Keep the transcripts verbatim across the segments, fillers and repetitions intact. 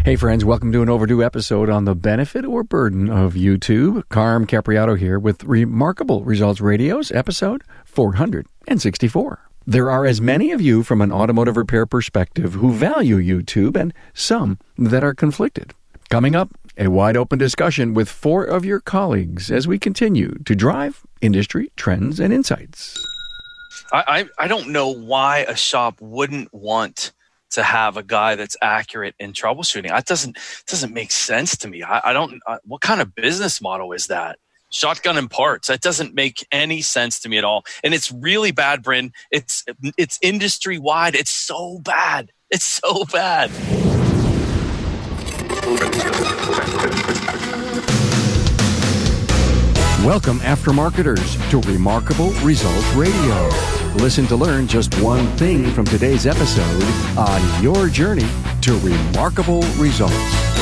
Hey friends, welcome to an overdue episode on the benefit or burden of YouTube. Carm Capriato here with Remarkable Results Radio's episode four hundred sixty-four. There are as many of you from an automotive repair perspective who value YouTube and some that are conflicted. Coming up, a wide open discussion with four of your colleagues as we continue to drive industry trends and insights. I, I, I don't know why a shop wouldn't want to have a guy that's accurate in troubleshooting. That doesn't doesn't make sense to me. I, I don't. Uh, what kind of business model is that? Shotgun and parts. That doesn't make any sense to me at all. And it's really bad, Bryn. It's it's industry wide. It's so bad. It's so bad. Welcome, aftermarketers, to Remarkable Results Radio. Listen to learn just one thing from today's episode on your journey to remarkable results.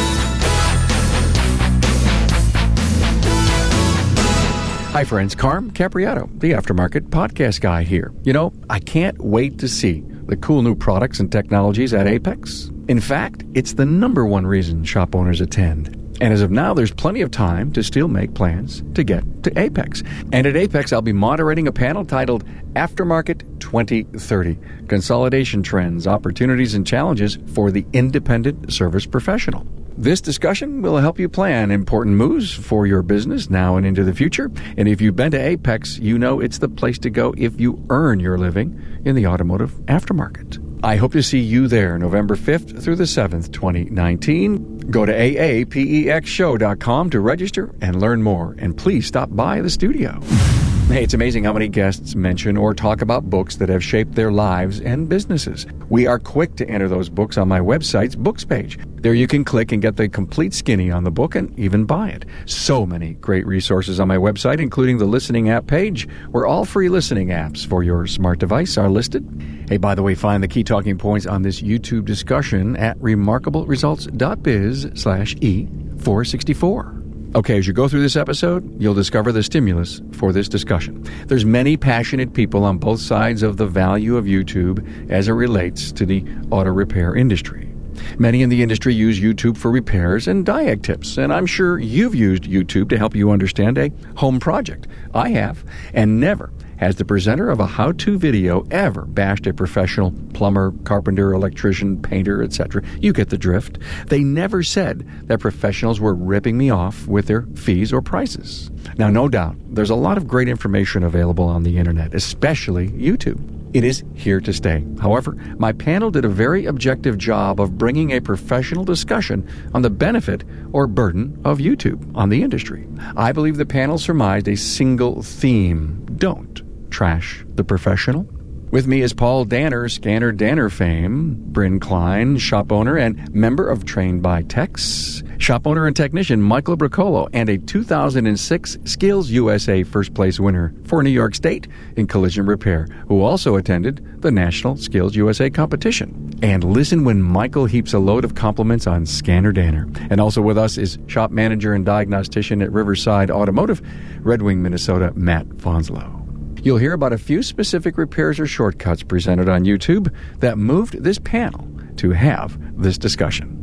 Hi friends, Carm Capriato, the Aftermarket Podcast Guy here. You know, I can't wait to see the cool new products and technologies at Apex. In fact, it's the number one reason shop owners attend. And as of now, there's plenty of time to still make plans to get to Apex. And at Apex, I'll be moderating a panel titled Aftermarket twenty thirty, Consolidation Trends, Opportunities, and Challenges for the Independent Service Professional. This discussion will help you plan important moves for your business now and into the future. And if you've been to Apex, you know it's the place to go if you earn your living in the automotive aftermarket. I hope to see you there November fifth through the seventh, twenty nineteen. Go to A A P E X show dot com to register and learn more. And please stop by the studio. Hey, it's amazing how many guests mention or talk about books that have shaped their lives and businesses. We are quick to enter those books on my website's books page. There you can click and get the complete skinny on the book and even buy it. So many great resources on my website, including the listening app page, where all free listening apps for your smart device are listed. Hey, by the way, find the key talking points on this YouTube discussion at remarkableresults.biz slash E four sixty-four. Okay, as you go through this episode, you'll discover the stimulus for this discussion. There's many passionate people on both sides of the value of YouTube as it relates to the auto repair industry. Many in the industry use YouTube for repairs and diag tips, and I'm sure you've used YouTube to help you understand a home project. I have, and never has the presenter of a how-to video ever bashed a professional plumber, carpenter, electrician, painter, et cetera. You get the drift. They never said that professionals were ripping me off with their fees or prices. Now, no doubt, there's a lot of great information available on the internet, especially YouTube. It is here to stay. However, my panel did a very objective job of bringing a professional discussion on the benefit or burden of YouTube on the industry. I believe the panel surmised a single theme: don't trash the professional. With me is Paul Danner, Scanner Danner fame, Bryn Klein, shop owner and member of Trained by Techs, shop owner and technician Michael Bricolo, and a two thousand six Skills U S A first place winner for New York State in collision repair, who also attended the National Skills U S A competition. And listen when Michael heaps a load of compliments on Scanner Danner. And also with us is shop manager and diagnostician at Riverside Automotive, Red Wing, Minnesota, Matt Fonslow. You'll hear about a few specific repairs or shortcuts presented on YouTube that moved this panel to have this discussion.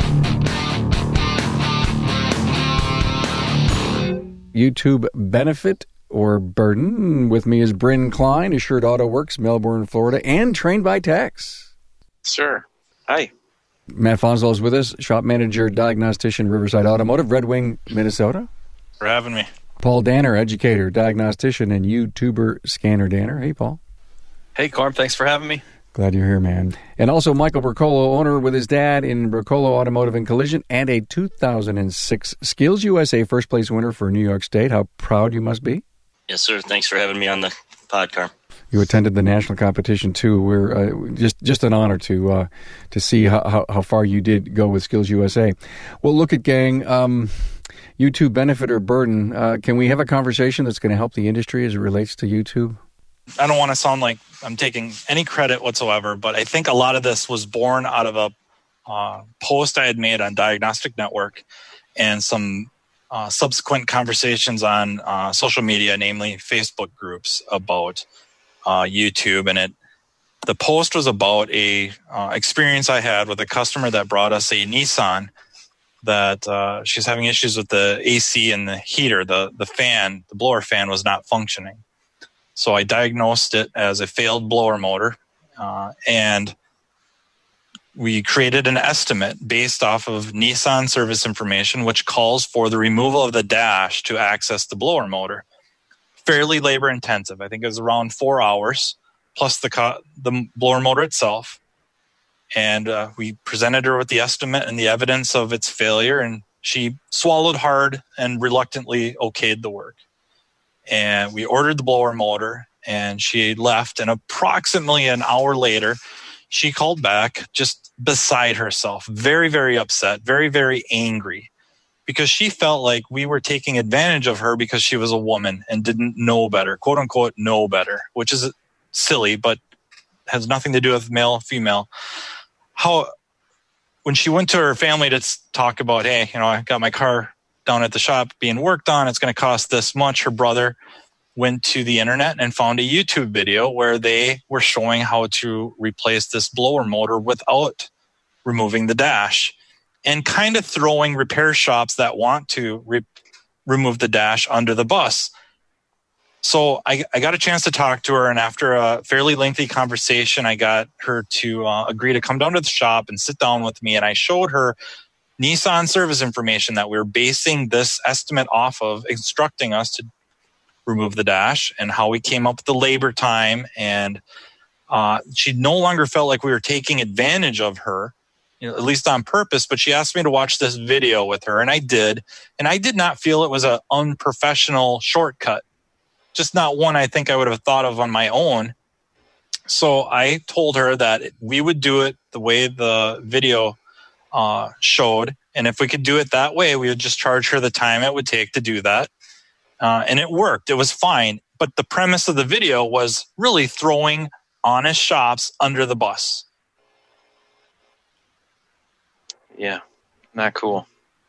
YouTube benefit or burden. With me is Bryn Klein, Assured Auto Works, Melbourne, Florida, and Trained by Techs. Sure. Hi. Matt Fonslow is with us, shop manager, diagnostician, Riverside Automotive, Red Wing, Minnesota. For having me. Paul Danner, educator, diagnostician, and YouTuber Scanner Danner. Hey, Paul. Hey, Carm. Thanks for having me. Glad you're here, man. And also Michael Bricolo, owner with his dad in Bricolo Automotive and Collision, and a two thousand six Skills U S A first place winner for New York State. How proud you must be. Yes, sir. Thanks for having me on the pod, Carm. You attended the national competition too. We're uh, just just an honor to uh, to see how, how, how far you did go with Skills U S A. Well, look at gang. Um, YouTube benefit or burden. Uh, can we have a conversation that's going to help the industry as it relates to YouTube? I don't want to sound like I'm taking any credit whatsoever, but I think a lot of this was born out of a uh, post I had made on Diagnostic Network and some uh, subsequent conversations on uh, social media, namely Facebook groups, about uh, YouTube. And it the post was about a uh, experience I had with a customer that brought us a Nissan that uh, she's having issues with the A C and the heater. The, the fan, the blower fan was not functioning. So I diagnosed it as a failed blower motor, uh, and we created an estimate based off of Nissan service information, which calls for the removal of the dash to access the blower motor. Fairly labor intensive. I think it was around four hours plus the co- the blower motor itself. And uh, we presented her with the estimate and the evidence of its failure, and she swallowed hard and reluctantly okayed the work. And we ordered the blower motor, and she left. And approximately an hour later, she called back just beside herself, very, very upset, very, very angry, because she felt like we were taking advantage of her because she was a woman and didn't know better, quote unquote, know better, which is silly, but has nothing to do with male, female. How, when she went to her family to talk about, hey, you know, I got my car down at the shop being worked on, it's going to cost this much. Her brother went to the internet and found a YouTube video where they were showing how to replace this blower motor without removing the dash, and kind of throwing repair shops that want to re- remove the dash under the bus. So I, I got a chance to talk to her, and after a fairly lengthy conversation, I got her to uh, agree to come down to the shop and sit down with me, and I showed her Nissan service information that we were basing this estimate off of, instructing us to remove the dash, and how we came up with the labor time. And uh, she no longer felt like we were taking advantage of her, you know, at least on purpose, but she asked me to watch this video with her, and I did. And I did not feel it was an unprofessional shortcut. Just not one I think I would have thought of on my own. So I told her that we would do it the way the video uh, showed. And if we could do it that way, we would just charge her the time it would take to do that. Uh, and it worked. It was fine. But the premise of the video was really throwing honest shops under the bus. Yeah, not cool.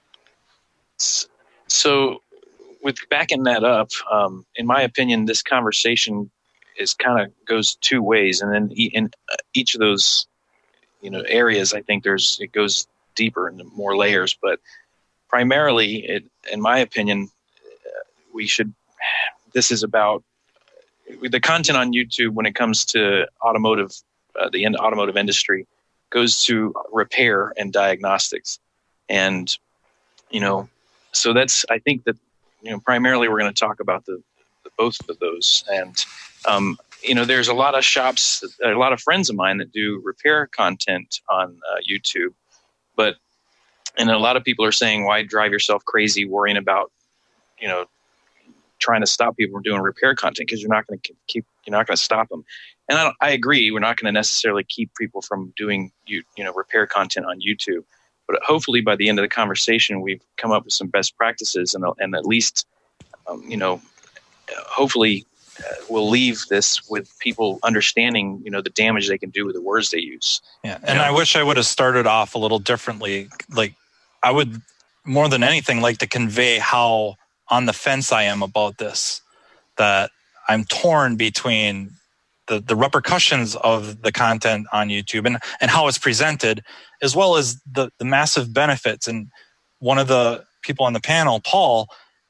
So, with backing that up, um, in my opinion, this conversation is kind of goes two ways, and then in each of those, you know, areas, I think there's it goes deeper into more layers. But primarily, it, in my opinion, uh, we should. This is about the content on YouTube when it comes to automotive, uh, the automotive industry, goes to repair and diagnostics, and you know, so that's I think that. You know, primarily we're going to talk about the, the both of those, and um, you know, there's a lot of shops, a lot of friends of mine that do repair content on uh, YouTube, but and a lot of people are saying, why drive yourself crazy worrying about, you know, trying to stop people from doing repair content, because you're not going to keep, you're not going to stop them. And I, I agree, we're not going to necessarily keep people from doing you, you know, repair content on YouTube. But hopefully by the end of the conversation, we've come up with some best practices, and, and at least, um, you know, hopefully uh, we'll leave this with people understanding, you know, the damage they can do with the words they use. Yeah, and you know? I wish I would have started off a little differently. Like, I would, more than anything, like to convey how on the fence I am about this, that I'm torn between the, the repercussions of the content on YouTube and, and how it's presented, as well as the, the massive benefits. And one of the people on the panel, Paul,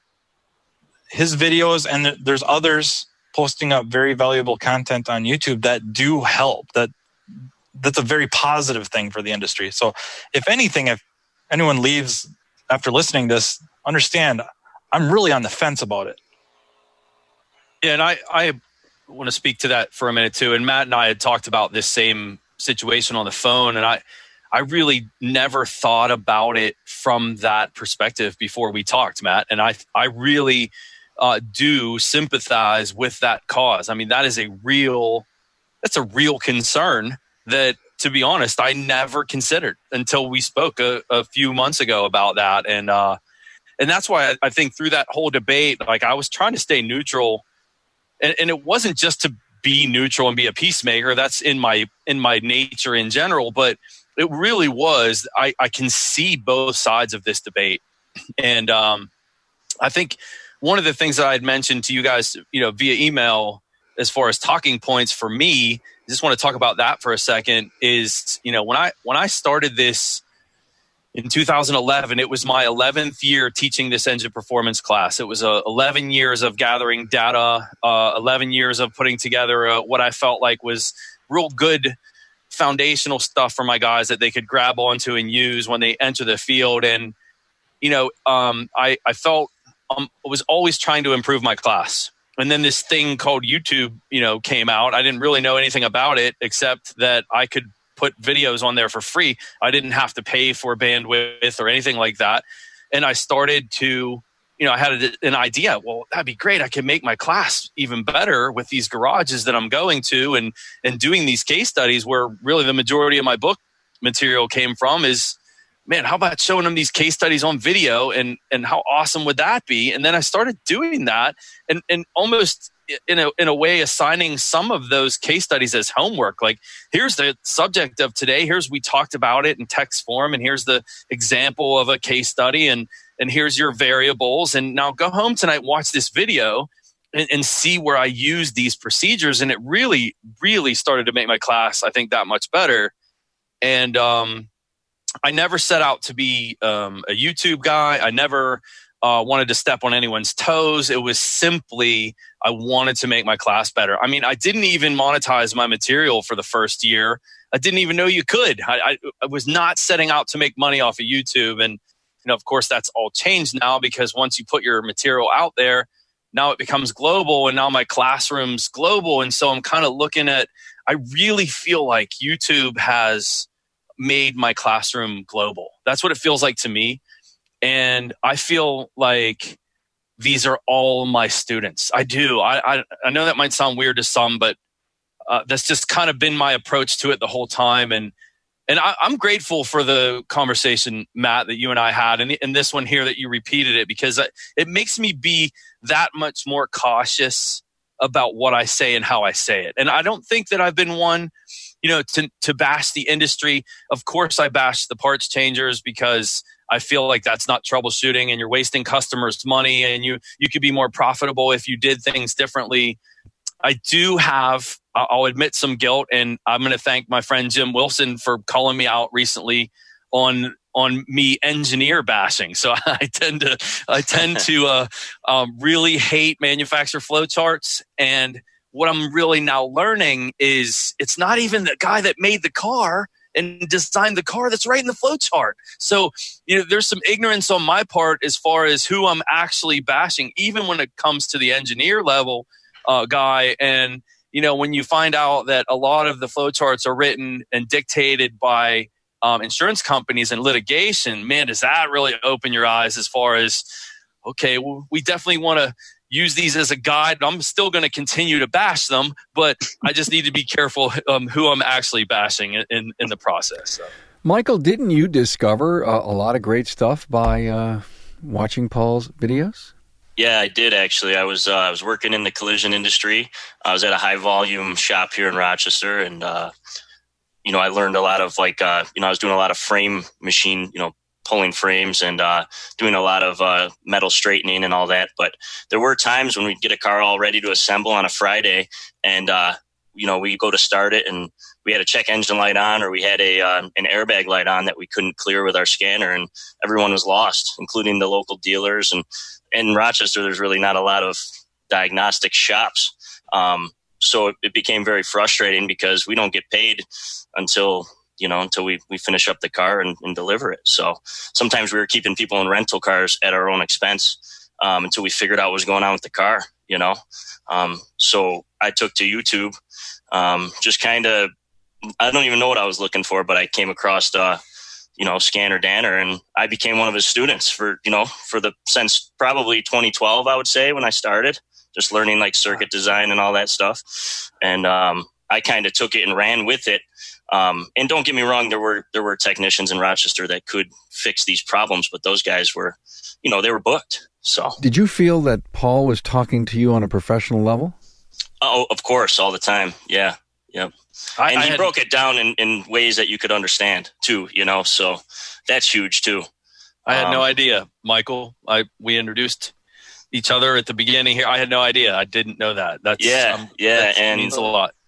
his videos, and there's others posting up very valuable content on YouTube that do help. That that's a very positive thing for the industry. So if anything, if anyone leaves after listening to this, understand I'm really on the fence about it. Yeah, and I, I want to speak to that for a minute too. And Matt and I had talked about this same situation on the phone, and I, I really never thought about it from that perspective before we talked, Matt. And I, I really uh, do sympathize with that cause. I mean, that is a real, that's a real concern that, to be honest, I never considered until we spoke a, a few months ago about that. And, uh, and that's why I, I think through that whole debate, like I was trying to stay neutral. And, and it wasn't just to be neutral and be a peacemaker. That's in my in my nature in general. But it really was. I, I can see both sides of this debate, and um, I think one of the things that I had mentioned to you guys, you know, via email, as far as talking points for me, just want to talk about that for a second. Is, you know, when I when I started this in two thousand eleven, it was my eleventh year teaching this engine performance class. It was uh, eleven years of gathering data, uh, eleven years of putting together uh, what I felt like was real good foundational stuff for my guys that they could grab onto and use when they enter the field. And, you know, um, I, I felt um, I was always trying to improve my class. And then this thing called YouTube, you know, came out. I didn't really know anything about it except that I could put videos on there for free. I didn't have to pay for bandwidth or anything like that. And I started to, you know, I had a, an idea. Well, that'd be great. I could make my class even better with these garages that I'm going to and, and doing these case studies where really the majority of my book material came from is, man, how about showing them these case studies on video and, and how awesome would that be? And then I started doing that and, and almost in a, in a way assigning some of those case studies as homework. Like, here's the subject of today. Here's, we talked about it in text form, and here's the example of a case study, and, and here's your variables. And now go home tonight, watch this video and, and see where I use these procedures. And it really, really started to make my class, I think, that much better. And, um, I never set out to be um, a YouTube guy. I never uh, wanted to step on anyone's toes. It was simply I wanted to make my class better. I mean, I didn't even monetize my material for the first year. I didn't even know you could. I, I, I was not setting out to make money off of YouTube. And, you know, of course, that's all changed now because once you put your material out there, now it becomes global, and now my classroom's global. And so I'm kind of looking at, I really feel like YouTube has made my classroom global. That's what it feels like to me. And I feel like these are all my students. I do. I I, I know that might sound weird to some, but uh, that's just kind of been my approach to it the whole time. And and I, I'm grateful for the conversation, Matt, that you and I had, and, and this one here that you repeated it, because it, it makes me be that much more cautious about what I say and how I say it. And I don't think that I've been one, you know, to, to bash the industry. Of course, I bash the parts changers because I feel like that's not troubleshooting and you're wasting customers' money, and you, you could be more profitable if you did things differently. I do have, I'll admit, some guilt, and I'm going to thank my friend Jim Wilson for calling me out recently on on me engineer bashing. So I tend to I tend to uh, um, really hate manufacturer flowcharts. And what I'm really now learning is it's not even the guy that made the car and designed the car that's writing the flowchart. So, you know, there's some ignorance on my part as far as who I'm actually bashing, even when it comes to the engineer level uh, guy. And, you know, when you find out that a lot of the flowcharts are written and dictated by um, insurance companies and litigation, man, does that really open your eyes as far as, okay, well, we definitely want to use these as a guide. I'm still going to continue to bash them, but I just need to be careful um, who I'm actually bashing in, in, in the process. So. Michael, didn't you discover uh, a lot of great stuff by uh, watching Paul's videos? Yeah, I did actually. I was uh, I was working in the collision industry. I was at a high volume shop here in Rochester, and uh, you know, I learned a lot of like uh, you know, I was doing a lot of frame machine, you know, pulling frames and uh, doing a lot of uh, metal straightening and all that. But there were times when we'd get a car all ready to assemble on a Friday, and uh, you know, we go to start it, and we had a check engine light on, or we had a uh, an airbag light on that we couldn't clear with our scanner, and everyone was lost, including the local dealers. And in Rochester, there's really not a lot of diagnostic shops. Um, so it, it became very frustrating because we don't get paid until, you know, until we, we finish up the car and, and deliver it. So sometimes we were keeping people in rental cars at our own expense um, until we figured out what was going on with the car, you know. Um, so I took to YouTube, um, just kind of, I don't even know what I was looking for, but I came across uh you know, Scanner Danner, and I became one of his students for, you know, for the, since probably twenty twelve, I would say, when I started just learning like circuit design and all that stuff. And, um, I kind of took it and ran with it. Um, and don't get me wrong, there were, there were technicians in Rochester that could fix these problems, but those guys were, you know, they were booked. So did you feel that Paul was talking to you on a professional level? Oh, of course. All the time. Yeah. Yep. I, and I he had, broke it down in, in ways that you could understand too, you know, so that's huge too. I had um, no idea, Michael. I we introduced each other at the beginning here. I had no idea. I didn't know that. That's yeah, um, yeah, that and means a lot.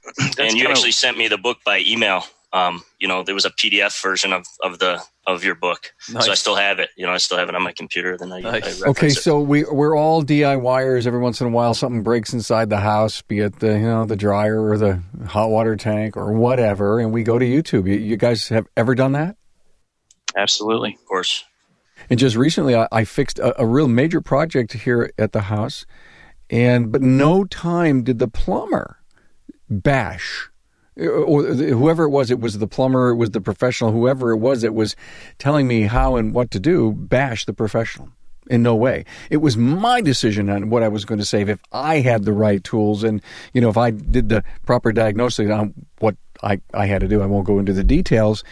and you actually sent me the book by email. Um, you know, there was a P D F version of, of the of your book, nice. So I still have it. You know, I still have it on my computer. Then I, nice. I okay. It. So we we're all DIYers. Every once in a while, something breaks inside the house, be it the you know the dryer or the hot water tank or whatever, and we go to YouTube. You, you guys have ever done that? Absolutely, of course. And just recently, I, I fixed a, a real major project here at the house, and but no time did the plumber bash. Or whoever it was, it was the plumber, it was the professional, whoever it was that was telling me how and what to do, bash the professional. In no way. It was my decision on what I was going to save if I had the right tools and, you know, if I did the proper diagnosis on what I, I had to do. I won't go into the details.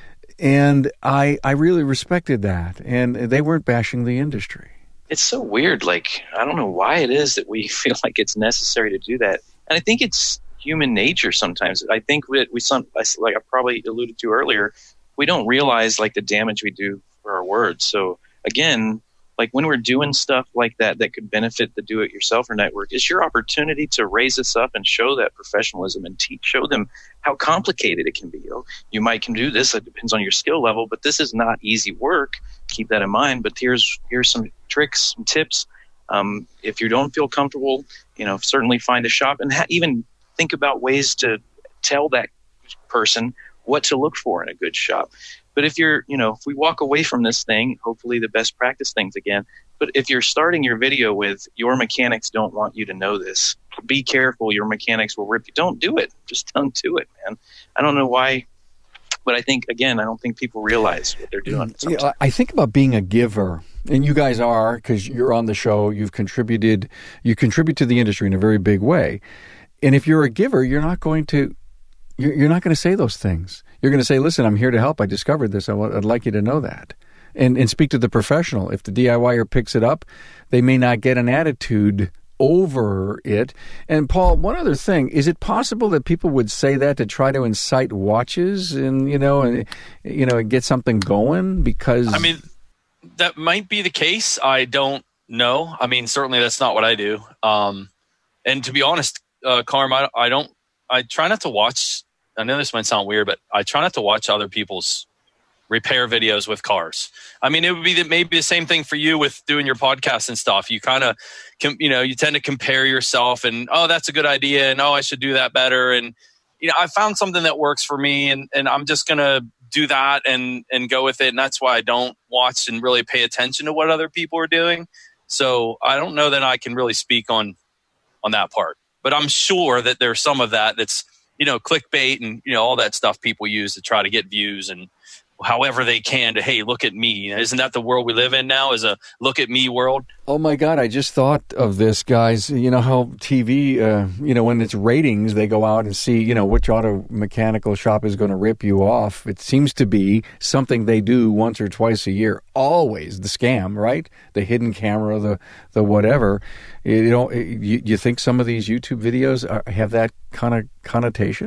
And I I really respected that. And they weren't bashing the industry. It's so weird. Like, I don't know why it is that we feel like it's necessary to do that. And I think it's human nature sometimes. I think we, we some like I probably alluded to earlier, we don't realize like the damage we do for our words. So again, like when we're doing stuff like that that could benefit the do-it-yourselfer network, it's your opportunity to raise us up and show that professionalism and teach, show them how complicated it can be. You know, you might can do this. It depends on your skill level, but this is not easy work. Keep that in mind. But here's here's some tricks, some tips. Um, if you don't feel comfortable, you know, certainly find a shop and ha- even think about ways to tell that person what to look for in a good shop. But if you're, you know, if we walk away from this thing, hopefully the best practice things again. But if you're starting your video with your mechanics don't want you to know this, be careful. Your mechanics will rip you. Don't do it. Just don't do it, man. I don't know why. But I think, again, I don't think people realize what they're doing. Yeah, I think about being a giver, and you guys are because you're on the show. You've contributed. You contribute to the industry in a very big way. And if you're a giver, you're not going to you're, you're not going to say those things. You're going to say, listen, I'm here to help. I discovered this. I w- I'd like you to know that. And and speak to the professional. If the DIYer picks it up, they may not get an attitude over it. And Paul, one other thing, is it possible that people would say that to try to incite watches and, you know, and, you know, get something going? Because I mean, that might be the case. I don't know. I mean, certainly that's not what I do. Um, and to be honest, Uh, Carm, I, I don't, I try not to watch, I know this might sound weird, but I try not to watch other people's repair videos with cars. I mean, it would be the, maybe the same thing for you with doing your podcast and stuff. You kind of, you know, you tend to compare yourself and, oh, that's a good idea. And, oh, I should do that better. And, you know, I found something that works for me and, and I'm just going to do that and, and go with it. And that's why I don't watch and really pay attention to what other people are doing. So I don't know that I can really speak on, on that part. But I'm sure that there's some of that that's, you know, clickbait and, you know, all that stuff people use to try to get views and however they can to, hey, look at me. Isn't that the world we live in now, is a look at me world? Oh, my God. I just thought of this, guys. You know how T V, uh, you know, when it's ratings, they go out and see, you know, which auto mechanical shop is going to rip you off. It seems to be something they do once or twice a year. Always the scam, right? The hidden camera, the the whatever. You know, you, you think some of these YouTube videos are, have that kind of connotation?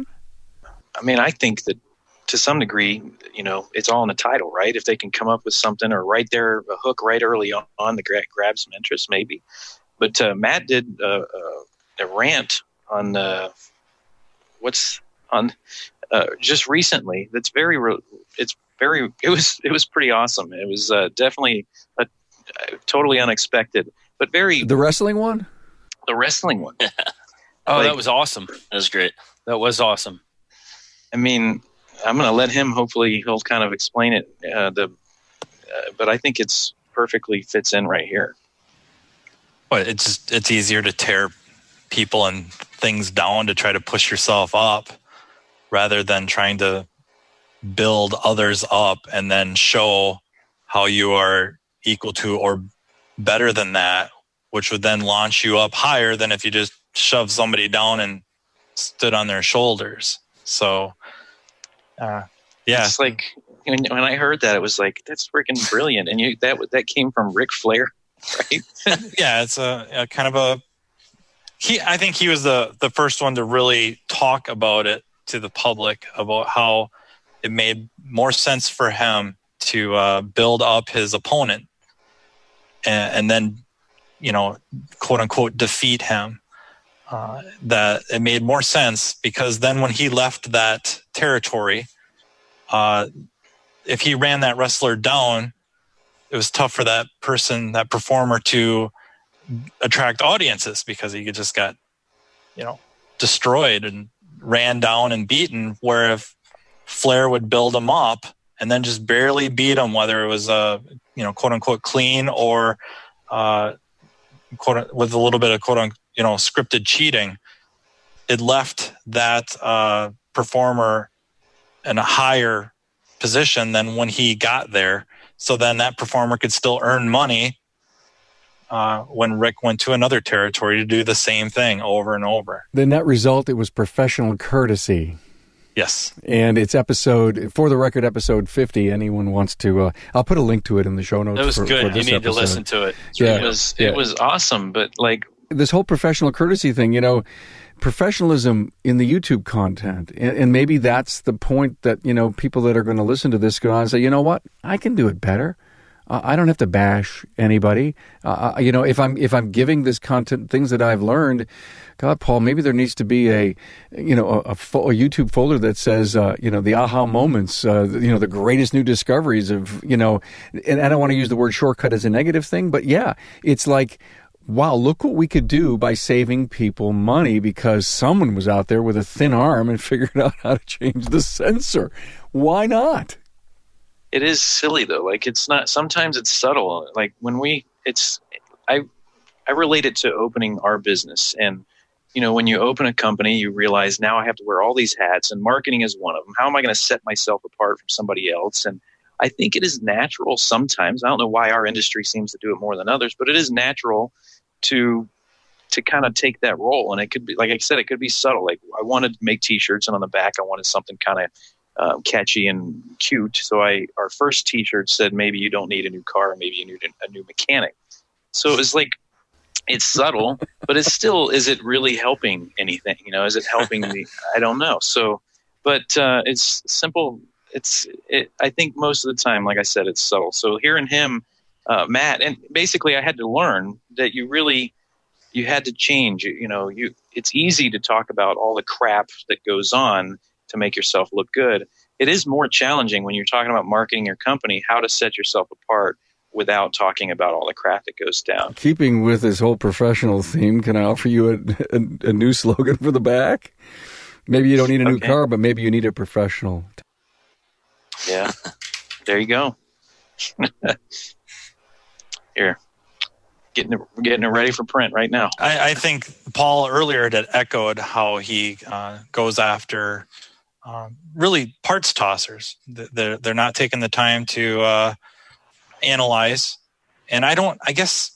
I mean, I think that to some degree, you know, it's all in the title, right? If they can come up with something or right there, a hook right early on to grab, grab some interest, maybe. But uh, Matt did uh, uh, a rant on uh, what's on uh, just recently. That's very, re- it's very, it was, it was pretty awesome. It was uh, definitely a, a totally unexpected, but very the wrestling one. The wrestling one. Oh, like, that was awesome. That was great. That was awesome. I mean, I'm going to let him, hopefully he'll kind of explain it. Uh, the, uh, but I think it's perfectly fits in right here. But it's just, it's easier to tear people and things down to try to push yourself up rather than trying to build others up and then show how you are equal to or better than that, which would then launch you up higher than if you just shoved somebody down and stood on their shoulders. So, uh, yeah, it's like when, when I heard that, it was like, that's freaking brilliant. And you, that, that came from Ric Flair, right? Yeah. It's a, a kind of a, he, I think he was the, the first one to really talk about it to the public about how it made more sense for him to uh, build up his opponent and, and then, you know, quote unquote, defeat him uh, that it made more sense because then when he left that territory, uh, if he ran that wrestler down, it was tough for that person, that performer, to attract audiences because he just got, you know, destroyed and ran down and beaten. Where if Flair would build him up and then just barely beat him, whether it was a, you know, quote unquote clean or uh, quote with a little bit of quote unquote, you know, scripted cheating, it left that uh, performer in a higher position than when he got there. So then that performer could still earn money uh, when Rick went to another territory to do the same thing over and over. The net result, it was professional courtesy. Yes. And it's episode, for the record, episode fifty. Anyone wants to, uh, I'll put a link to it in the show notes. That was for, good. for You this need episode. to listen to it. Yeah. It was, Yeah. it was awesome, but like, This whole professional courtesy thing, you know, professionalism in the YouTube content. And, and maybe that's the point that, you know, people that are going to listen to this go on and say, you know what, I can do it better. Uh, I don't have to bash anybody. Uh, you know, if I'm if I'm giving this content, things that I've learned, God, Paul, maybe there needs to be a, you know, a, a, fo- a YouTube folder that says, uh, you know, the aha moments, uh, you know, the greatest new discoveries of, you know, and I don't want to use the word shortcut as a negative thing, but yeah, it's like, wow, look what we could do by saving people money because someone was out there with a thin arm and figured out how to change the sensor. Why not? it is silly though. Like it's not, sometimes it's subtle. Like when we, it's, I, I relate it to opening our business. And, you know, when you open a company, you realize now I have to wear all these hats and marketing is one of them. How am I going to set myself apart from somebody else? And I think it is natural sometimes. I don't know why our industry seems to do it more than others, but it is natural to to kind of take that role. And it could be, like I said, it could be subtle. Like I wanted to make T-shirts, and on the back I wanted something kind of um, catchy and cute. So I our first T-shirt said, maybe you don't need a new car, maybe you need a, a new mechanic. So it was like, it's subtle, but it's still, is it really helping anything? You know, is it helping me? I don't know. So, but uh, it's simple. It's, it, I think most of the time, like I said, it's subtle. So hearing him, uh, Matt, and basically I had to learn that you really, you had to change. You know, you, it's easy to talk about all the crap that goes on to make yourself look good. It is more challenging when you're talking about marketing your company, how to set yourself apart without talking about all the crap that goes down. Keeping with this whole professional theme, can I offer you a, a, a new slogan for the back? Maybe you don't need a new Okay. car, but maybe you need a professional. Yeah, there you go. Here, getting it, getting it ready for print right now. I, I think Paul earlier had echoed how he uh, goes after uh, really parts tossers. They're, they're not taking the time to uh, analyze. And I don't, I guess,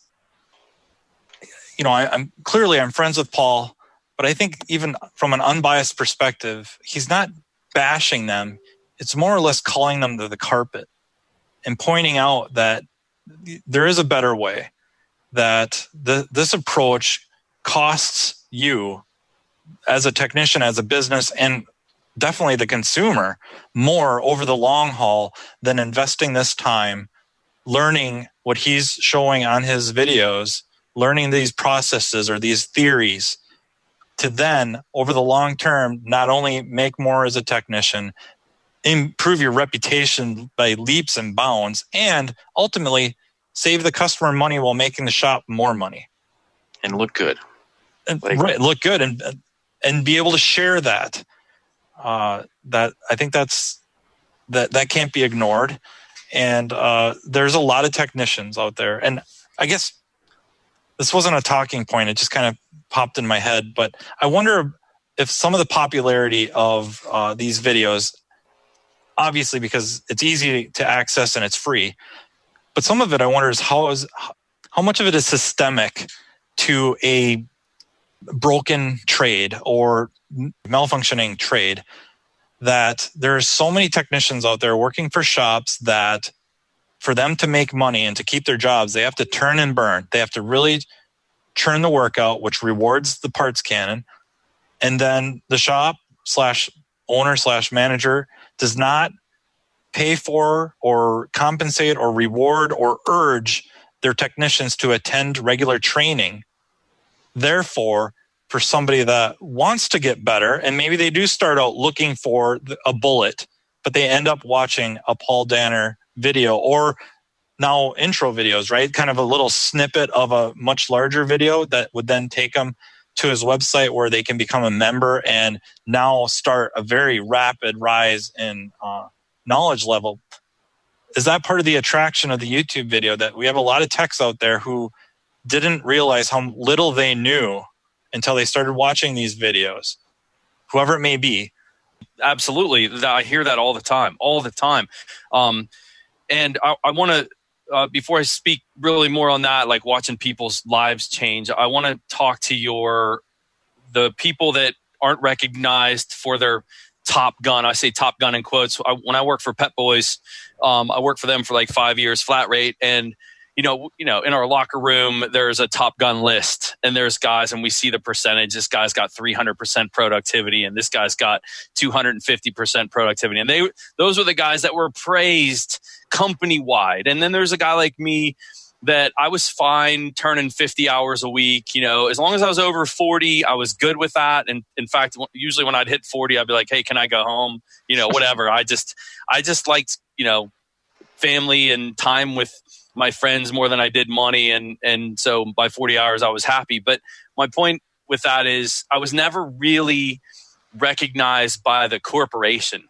you know, I, I'm clearly I'm friends with Paul, but I think even from an unbiased perspective, he's not bashing them. It's more or less calling them to the carpet and pointing out that there is a better way, that the, this approach costs you as a technician, as a business, and definitely the consumer more over the long haul than investing this time learning what he's showing on his videos, learning these processes or these theories to then, over the long term, not only make more as a technician, improve your reputation by leaps and bounds, and ultimately save the customer money while making the shop more money. And look good. And, Like- right, look good and and be able to share that. Uh, that I think that's that that can't be ignored. And uh, there's a lot of technicians out there, and I guess this wasn't a talking point; it just kind of popped in my head. But I wonder if some of the popularity of uh, these videos, obviously because it's easy to access and it's free, but some of it I wonder is how is how much of it is systemic to a broken trade or malfunctioning trade, that there's so many technicians out there working for shops that for them to make money and to keep their jobs, they have to turn and burn. They have to really churn the work out, which rewards the parts cannon. And then the shop slash owner slash manager does not pay for or compensate or reward or urge their technicians to attend regular training. Therefore, for somebody that wants to get better, and maybe they do start out looking for a bullet, but they end up watching a Paul Danner video, or now intro videos, right? Kind of a little snippet of a much larger video that would then take them to his website where they can become a member and now start a very rapid rise in uh, knowledge level. Is that part of the attraction of the YouTube video, that we have a lot of techs out there who didn't realize how little they knew until they started watching these videos, whoever it may be? Absolutely. I hear that all the time, all the time. Um, and I, I want to, uh, before I speak really more on that, like watching people's lives change, I want to talk to your, the people that aren't recognized for their Top Gun. I say Top Gun in quotes. I, when I worked for Pep Boys, um, I worked for them for like five years, flat rate. And, you know, you know, in our locker room, there's a Top Gun list, and there's guys, and we see the percentage. This guy's got three hundred percent productivity, and this guy's got two hundred fifty percent productivity. And they, those were the guys that were praised company wide. And then there's a guy like me that I was fine turning fifty hours a week. You know, as long as I was over forty, I was good with that. And in fact, usually when I'd hit forty, I'd be like, hey, can I go home? You know, whatever. I just, I just liked, you know, family and time with my friends more than I did money. And, and so by forty hours, I was happy. But my point with that is I was never really recognized by the corporation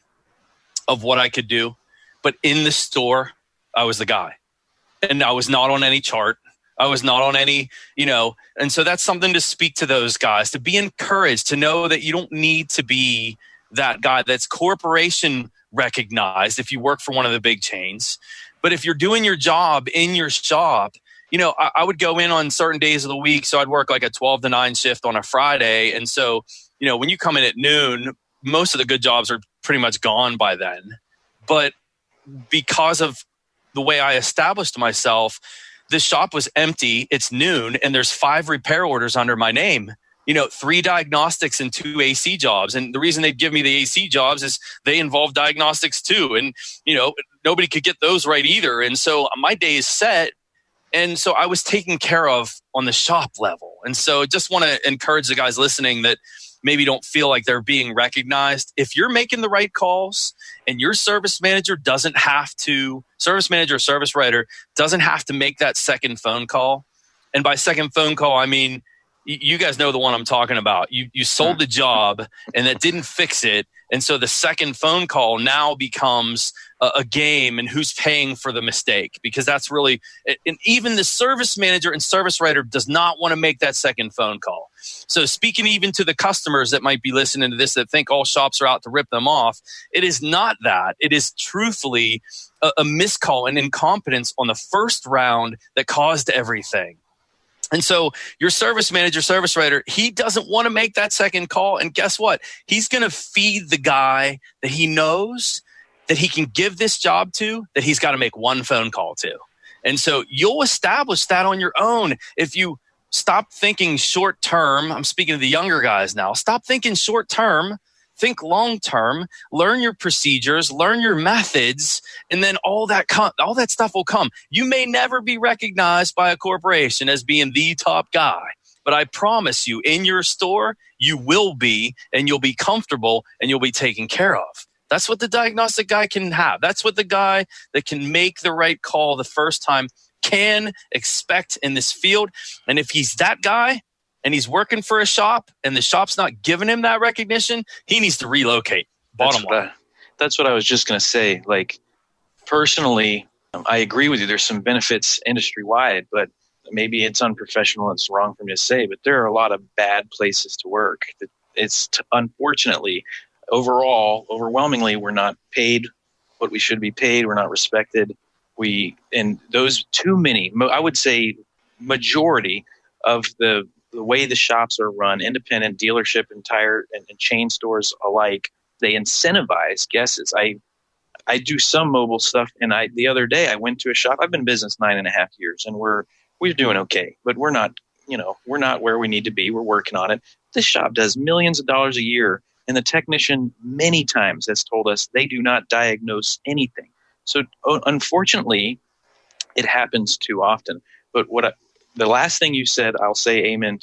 of what I could do. But in the store, I was the guy. And I was not on any chart. I was not on any, you know, and so that's something to speak to those guys, to be encouraged, to know that you don't need to be that guy that's corporation recognized if you work for one of the big chains. But if you're doing your job in your shop, you know, I, I would go in on certain days of the week. So I'd work like a twelve to nine shift on a Friday. And so, you know, when you come in at noon, most of the good jobs are pretty much gone by then. But because of the way I established myself, this shop was empty. It's noon, and there's five repair orders under my name. You know, three diagnostics and two A C jobs. And the reason they'd give me the A C jobs is they involve diagnostics too. And, you know, nobody could get those right either. And so my day is set. And so I was taken care of on the shop level. And so just want to encourage the guys listening that maybe don't feel like they're being recognized. If you're making the right calls and your service manager doesn't have to, service manager or service writer doesn't have to make that second phone call. And by second phone call, I mean, you guys know the one I'm talking about. You you sold the job and that didn't fix it. And so the second phone call now becomes a, a game, and who's paying for the mistake, because that's really, and even the service manager and service writer does not want to make that second phone call. So speaking even to the customers that might be listening to this that think all shops are out to rip them off, it is not that. It is truthfully a, a miscall and incompetence on the first round that caused everything. And so your service manager, service writer, he doesn't want to make that second call. And guess what? He's going to feed the guy that he knows that he can give this job to, that he's got to make one phone call to. And so you'll establish that on your own. If you stop thinking short term, I'm speaking to the younger guys now, stop thinking short term. Think long-term, learn your procedures, learn your methods, and then all that com- all that stuff will come. You may never be recognized by a corporation as being the top guy, but I promise you, in your store, you will be, and you'll be comfortable, and you'll be taken care of. That's what the diagnostic guy can have. That's what the guy that can make the right call the first time can expect in this field. And if he's that guy, and he's working for a shop and the shop's not giving him that recognition, he needs to relocate. Bottom that's line. What I, that's what I was just going to say. Like, personally, um, I agree with you. There's some benefits industry-wide, but maybe it's unprofessional. It's wrong for me to say, but there are a lot of bad places to work. It's t- unfortunately, overall, overwhelmingly, we're not paid what we should be paid. We're not respected. We, and those too many, I would say majority of the the way the shops are run, independent dealership and tire and, and chain stores alike, they incentivize guesses. I I do some mobile stuff, and I the other day I went to a shop. I've been in business nine and a half years, and we're we're doing okay, but we're not you know we're not where we need to be. We're working on it. This shop does millions of dollars a year, and the technician many times has told us they do not diagnose anything. So unfortunately, it happens too often. But what I, the last thing you said, I'll say amen to.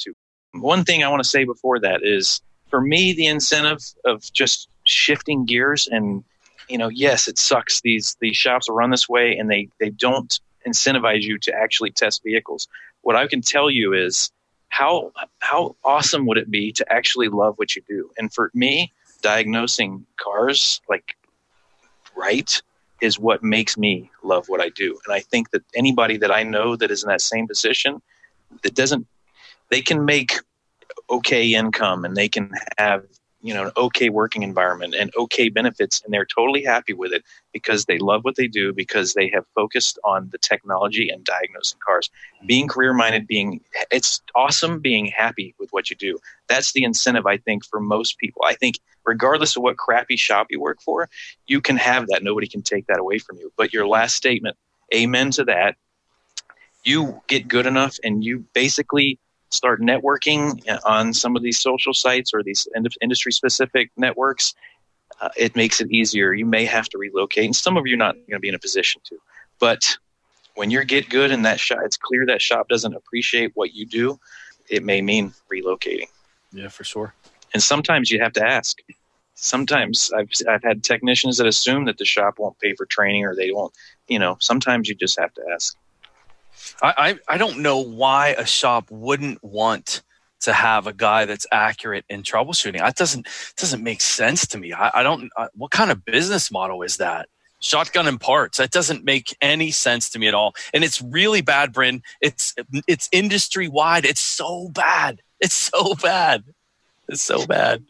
One thing I want to say before that is, for me, the incentive of just shifting gears and, you know, yes, it sucks. These these shops are run this way, and they, they don't incentivize you to actually test vehicles. What I can tell you is how how awesome would it be to actually love what you do? And for me, diagnosing cars like right is what makes me love what I do. And I think that anybody that I know that is in that same position, that doesn't, they can make okay income and they can have, you know, an okay working environment and okay benefits, and they're totally happy with it because they love what they do, because they have focused on the technology and diagnosing cars. Being career-minded, being, it's awesome being happy with what you do. That's the incentive, I think, for most people. I think regardless of what crappy shop you work for, you can have that. Nobody can take that away from you. But your last statement, amen to that. You get good enough and you basically start networking on some of these social sites or these industry-specific networks, uh, it makes it easier. You may have to relocate, and some of you are not going to be in a position to. But when you get good and that shop, it's clear that shop doesn't appreciate what you do, it may mean relocating. Yeah, for sure. And sometimes you have to ask. Sometimes I've I've had technicians that assume that the shop won't pay for training or they won't. You know, sometimes you just have to ask. I, I don't know why a shop wouldn't want to have a guy that's accurate in troubleshooting. That doesn't doesn't make sense to me. I, I don't. I, what kind of business model is that? Shotgun and parts. That doesn't make any sense to me at all. And it's really bad, Bryn. It's it's industry wide. It's so bad. It's so bad. It's so bad.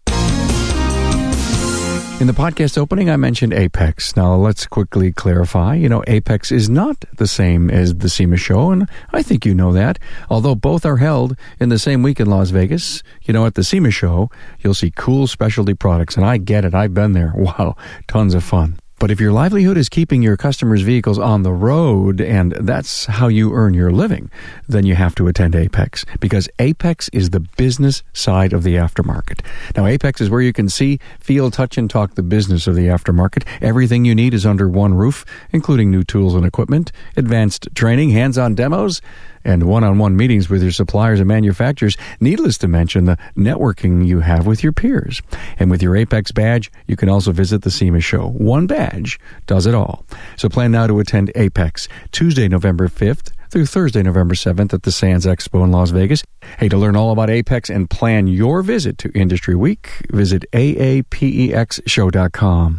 In the podcast opening, I mentioned Apex. Now, let's quickly clarify. You know, Apex is not the same as the SEMA show, and I think you know that. Although both are held in the same week in Las Vegas, you know, at the SEMA show, you'll see cool specialty products, and I get it. I've been there. Wow, tons of fun. But if your livelihood is keeping your customers' vehicles on the road, and that's how you earn your living, then you have to attend Apex, because Apex is the business side of the aftermarket. Now, Apex is where you can see, feel, touch, and talk the business of the aftermarket. Everything you need is under one roof, including new tools and equipment, advanced training, hands-on demos, and one-on-one meetings with your suppliers and manufacturers. Needless to mention the networking you have with your peers. And with your Apex badge, you can also visit the SEMA show. One badge does it all. So plan now to attend Apex, Tuesday, November fifth through Thursday, November seventh at the Sands Expo in Las Vegas. Hey, to learn all about Apex and plan your visit to Industry Week, visit A A P E X show dot com.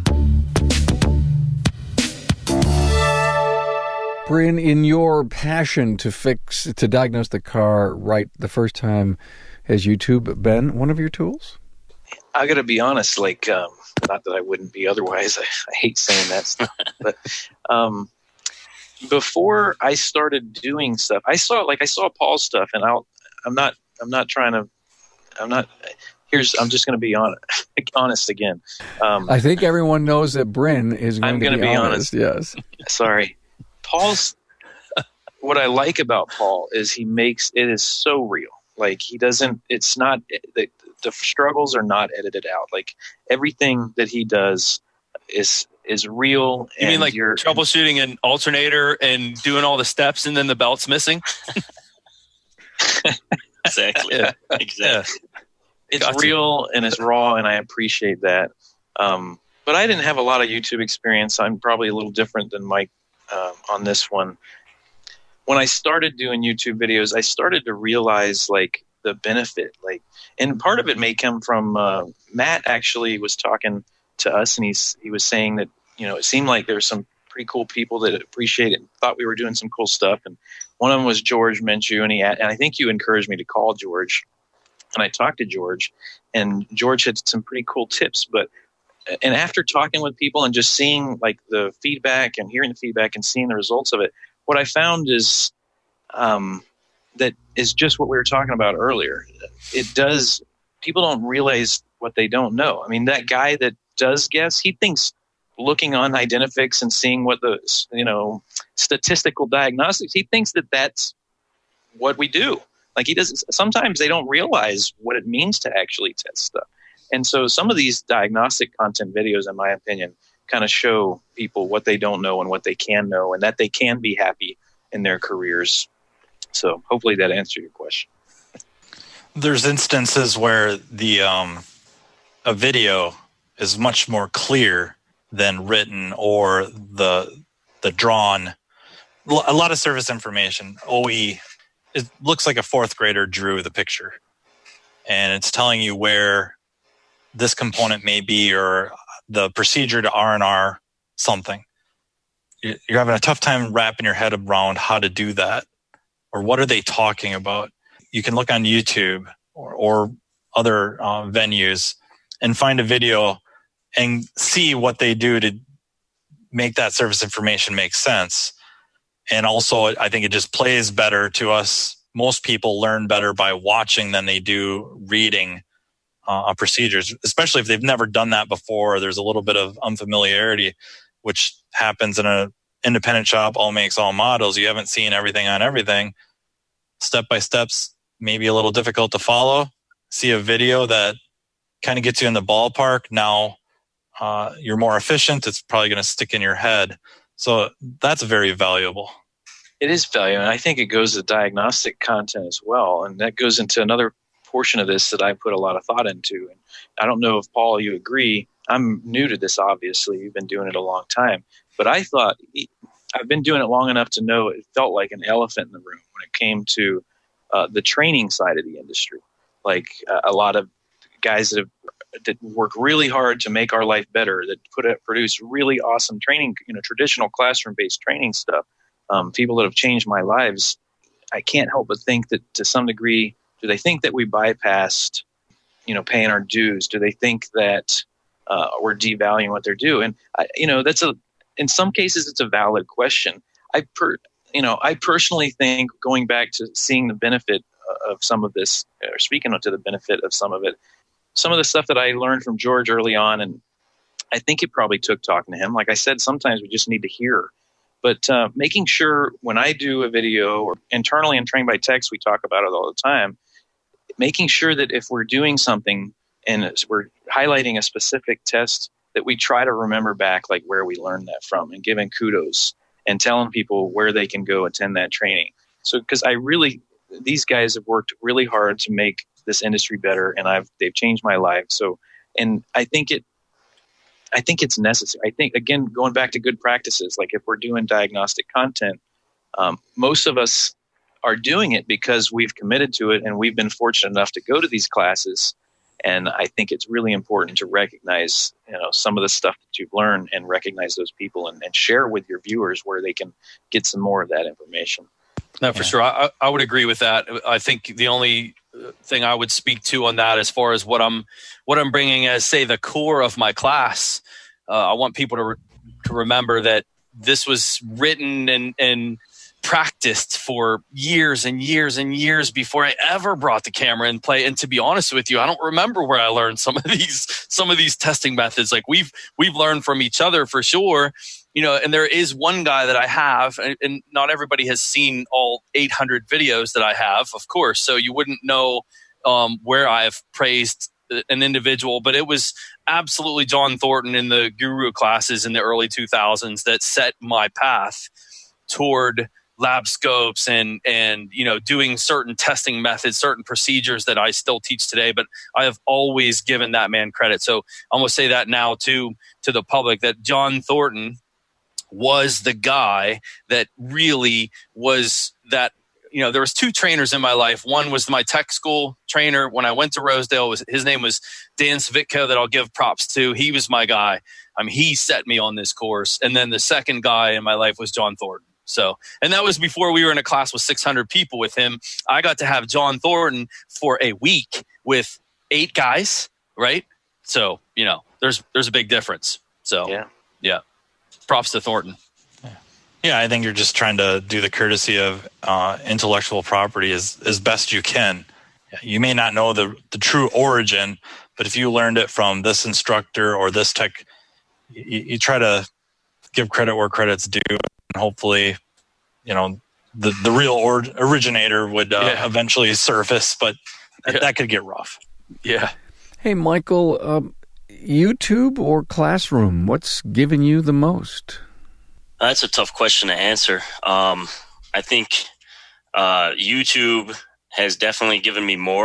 Bryn, in your passion to fix, to diagnose the car right the first time, has YouTube been one of your tools? I got to be honest, like, um, not that I wouldn't be otherwise. I, I hate saying that stuff. But um, before I started doing stuff, I saw, like, I saw Paul's stuff, and I'll, I'm not, I'm not trying to, I'm not. Here's, I'm just going to be honest, honest again. Um, I think everyone knows that Bryn is going I'm to gonna be, be honest. honest. Yes. Sorry. Paul's, what I like about Paul is he makes, it is so real. Like, he doesn't, it's not, the, the struggles are not edited out. Like, everything that he does is, is real. You and mean like you're troubleshooting an alternator and doing all the steps and then the belt's missing? Exactly. Yeah. Exactly. It's Gotcha. real and it's raw, and I appreciate that. Um, but I didn't have a lot of YouTube experience. I'm probably a little different than Mike um, on this one. When I started doing YouTube videos, I started to realize, like, the benefit. Like, and part of it may come from uh, Matt actually was talking to us, and he's he was saying that, you know, it seemed like there were some pretty cool people that appreciated and thought we were doing some cool stuff. And one of them was George Minshew, and he had, and I think you encouraged me to call George. And I talked to George, and George had some pretty cool tips. But and after talking with people and just seeing, like, the feedback and hearing the feedback and seeing the results of it, what I found is um, that is just what we were talking about earlier. It does. People don't realize what they don't know. I mean, that guy that does guess, he thinks looking on Identifix and seeing what the, you know, statistical diagnostics, he thinks that that's what we do. Like, he doesn't. Sometimes they don't realize what it means to actually test stuff. And so some of these diagnostic content videos, in my opinion, kind of show people what they don't know and what they can know, and that they can be happy in their careers. So hopefully that answered your question. there's instances where the um, a video is much more clear than written or the the drawn. A lot of service information, O E, it looks like a fourth grader drew the picture, and it's telling you where this component may be or the procedure to R and R something. You're having a tough time wrapping your head around how to do that, or what are they talking about. You can look on YouTube or, or other uh, venues and find a video and see what they do to make that service information make sense. And also, I think it just plays better to us. Most people learn better by watching than they do reading uh, procedures, especially if they've never done that before. There's a little bit of unfamiliarity, which happens in an independent shop, all makes, all models. You haven't seen everything on everything. Step by steps, maybe a little difficult to follow. See a video that kind of gets you in the ballpark. Now uh, you're more efficient. It's probably going to stick in your head. So that's very valuable. It is valuable, and I think it goes to diagnostic content as well. And that goes into another portion of this that I put a lot of thought into. And I don't know if, Paul, you agree. I'm new to this, obviously. You've been doing it a long time. But I thought I've been doing it long enough to know it felt like an elephant in the room when it came to uh, the training side of the industry. Like uh, a lot of guys that have that work really hard to make our life better, that put it, produce really awesome training, you know, traditional classroom-based training stuff. Um, people that have changed my lives. I can't help but think that to some degree, do they think that we bypassed, you know, paying our dues? Do they think that uh, we're devaluing what they're doing? And I, you know, that's a in some cases it's a valid question. I per, you know, I personally think going back to seeing the benefit of some of this, or speaking to the benefit of some of it, some of the stuff that I learned from George early on, and I think it probably took talking to him. Like I said, sometimes we just need to hear. But uh, making sure when I do a video, or internally in Train by Text, we talk about it all the time, making sure that if we're doing something and we're highlighting a specific test, that we try to remember back like where we learned that from, and giving kudos and telling people where they can go attend that training. So because I really, these guys have worked really hard to make this industry better, and I've they've changed my life. So, and I think it, I think it's necessary. I think, again, going back to good practices, like if we're doing diagnostic content, um, most of us are doing it because we've committed to it and we've been fortunate enough to go to these classes. And I think it's really important to recognize, you know, some of the stuff that you've learned and recognize those people and, and share with your viewers where they can get some more of that information. No, for yeah. sure. I, I would agree with that. I think the only thing I would speak to on that, as far as what I'm what I'm bringing as, say, the core of my class, uh, I want people to, re- to remember that this was written and, and practiced for years and years and years before I ever brought the camera in play. And to be honest with you, I don't remember where I learned some of these some of these testing methods. Like we've we've learned from each other for sure. You know, and there is one guy that I have, and, and not everybody has seen all eight hundred videos that I have, of course. So you wouldn't know um, where I've praised an individual, but it was absolutely John Thornton in the Guru classes in the early two thousands that set my path toward lab scopes and, and, you know, doing certain testing methods, certain procedures that I still teach today. But I have always given that man credit. So I'm going to say that now too, to the public, that John Thornton was the guy that really was that, you know, there was two trainers in my life. One was my tech school trainer when I went to Rosedale. Was his name was Dan Svitko, that I'll give props to. He was my guy. I mean, he set me on this course. And then the second guy in my life was John Thornton. So, and that was before we were in a class with six hundred people with him. I got to have John Thornton for a week with eight guys, right? So, you know, there's there's a big difference. So, yeah. yeah. Props to Thornton. Yeah, I think you're just trying to do the courtesy of uh, intellectual property as, as best you can. You may not know the, the true origin, but if you learned it from this instructor or this tech, you, you try to give credit where credit's due, and hopefully, you know, the, the real or, originator would uh, yeah. eventually surface, but that, yeah. that could get rough. Yeah. Hey, Michael, um, YouTube or Classroom, what's given you the most? That's a tough question to answer. Um, I think uh, YouTube has definitely given me more.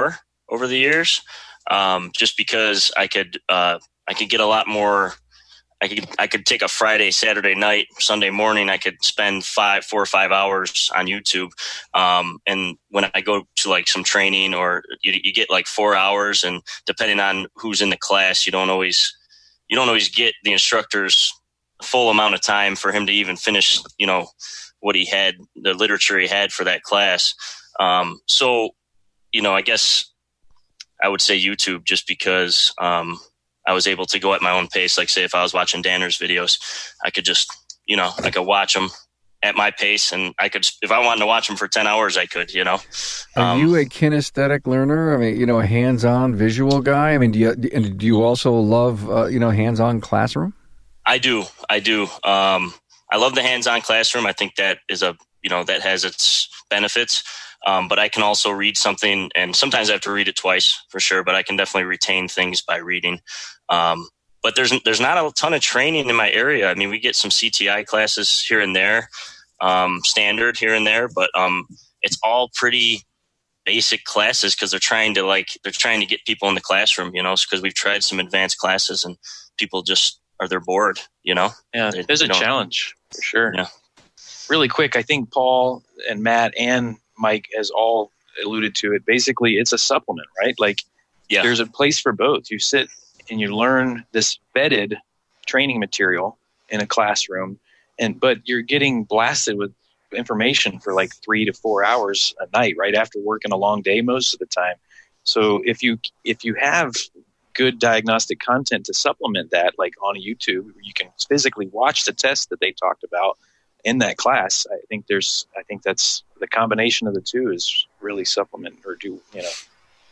over the years, um, just because I could uh, I could get a lot more. I could I could take a Friday, Saturday night, Sunday morning. I could spend five, four or five hours on YouTube. Um, and when I go to like some training, or you, you get like four hours, and depending on who's in the class, you don't always you don't always get the instructor's full amount of time for him to even finish, you know, what he had, the literature he had for that class. Um, so, you know, I guess I would say YouTube, just because. Um, I was able to go at my own pace. Like, say, if I was watching Danner's videos, I could just, you know, I could watch them at my pace, and I could, if I wanted to watch them for ten hours, I could, you know. Are um, you a kinesthetic learner? I mean, you know, a hands-on visual guy? I mean, do you, and do you also love, uh, you know, hands-on classroom? I do. I do. Um, I love the hands-on classroom. I think that is a, you know, that has its benefits. Um, but I can also read something, and sometimes I have to read it twice for sure, but I can definitely retain things by reading. Um, but there's there's not a ton of training in my area. I mean, we get some C T I classes here and there, um, standard here and there, but um, it's all pretty basic classes, because they're trying to like they're trying to get people in the classroom, you know, because we've tried some advanced classes and people just are they're bored, you know. Yeah, they, there's they a don't. challenge for sure. Yeah. Really quick, I think Paul and Matt and Mike has all alluded to it. Basically, it's a supplement, right? Like, Yeah. there's a place for both. You sit and you learn this vetted training material in a classroom, and but you're getting blasted with information for like three to four hours a night, right after working a long day most of the time. So if you if you have good diagnostic content to supplement that, like on YouTube, you can physically watch the test that they talked about in that class. I think there's, I think that's the combination of the two is really supplement or do, you know.